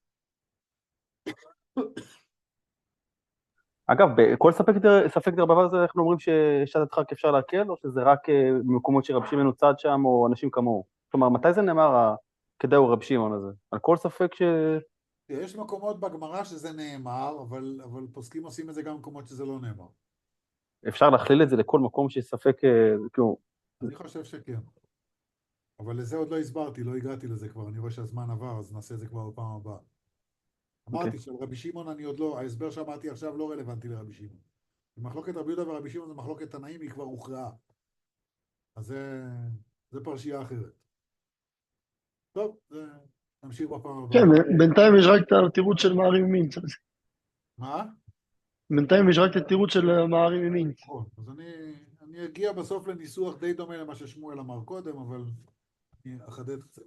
אגב, בכל ספק ספק דרבנן זה אנחנו אומרים ששעת הדחק אפשר להקל, או שזה רק במקומות שרב שמעון צד שם, או אנשים כמוהו? כלומר, מתי זה נאמר כדאי הוא רב שמעון הזה? על כל ספק ש... יש מקומות בגמרא שזה נאמר, אבל, אבל פוסקים עושים את זה גם במקומות שזה לא נאמר. אפשר להכליל את זה לכל מקום שספק, כאילו... אני חושב שכן. אבל לזה עוד לא הסברתי, לא הגעתי לזה כבר, אני רואה שהזמן עבר, אז נעשה את זה כבר בפעם הבאה. אמרתי של רבי שמעון אני עוד לא, ההסבר שאמרתי עכשיו לא רלוונטי לרבי שמעון. מחלוקת רבי יהודה ורבי שמעון זה מחלוקת תנאים, היא כבר הוכרעה. אז זה, זה פרשייה אחרת. טוב, זה, נמשיך בפעם הבאה. כן, בינתיים יש רק את התירוץ של מערים ממינץ. מה? בינתיים יש רק את התירוץ של מערים ממינץ. נכון, אז אני, אני אגיע בסוף לניסוח די דומה למה ששמואל אמר קודם, אבל אני אחדד קצת.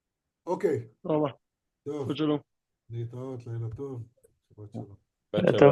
אוקיי. תודה רבה. טוב. שבת שלום. להתראות, לילה טוב. שבת שלום. בת שלום.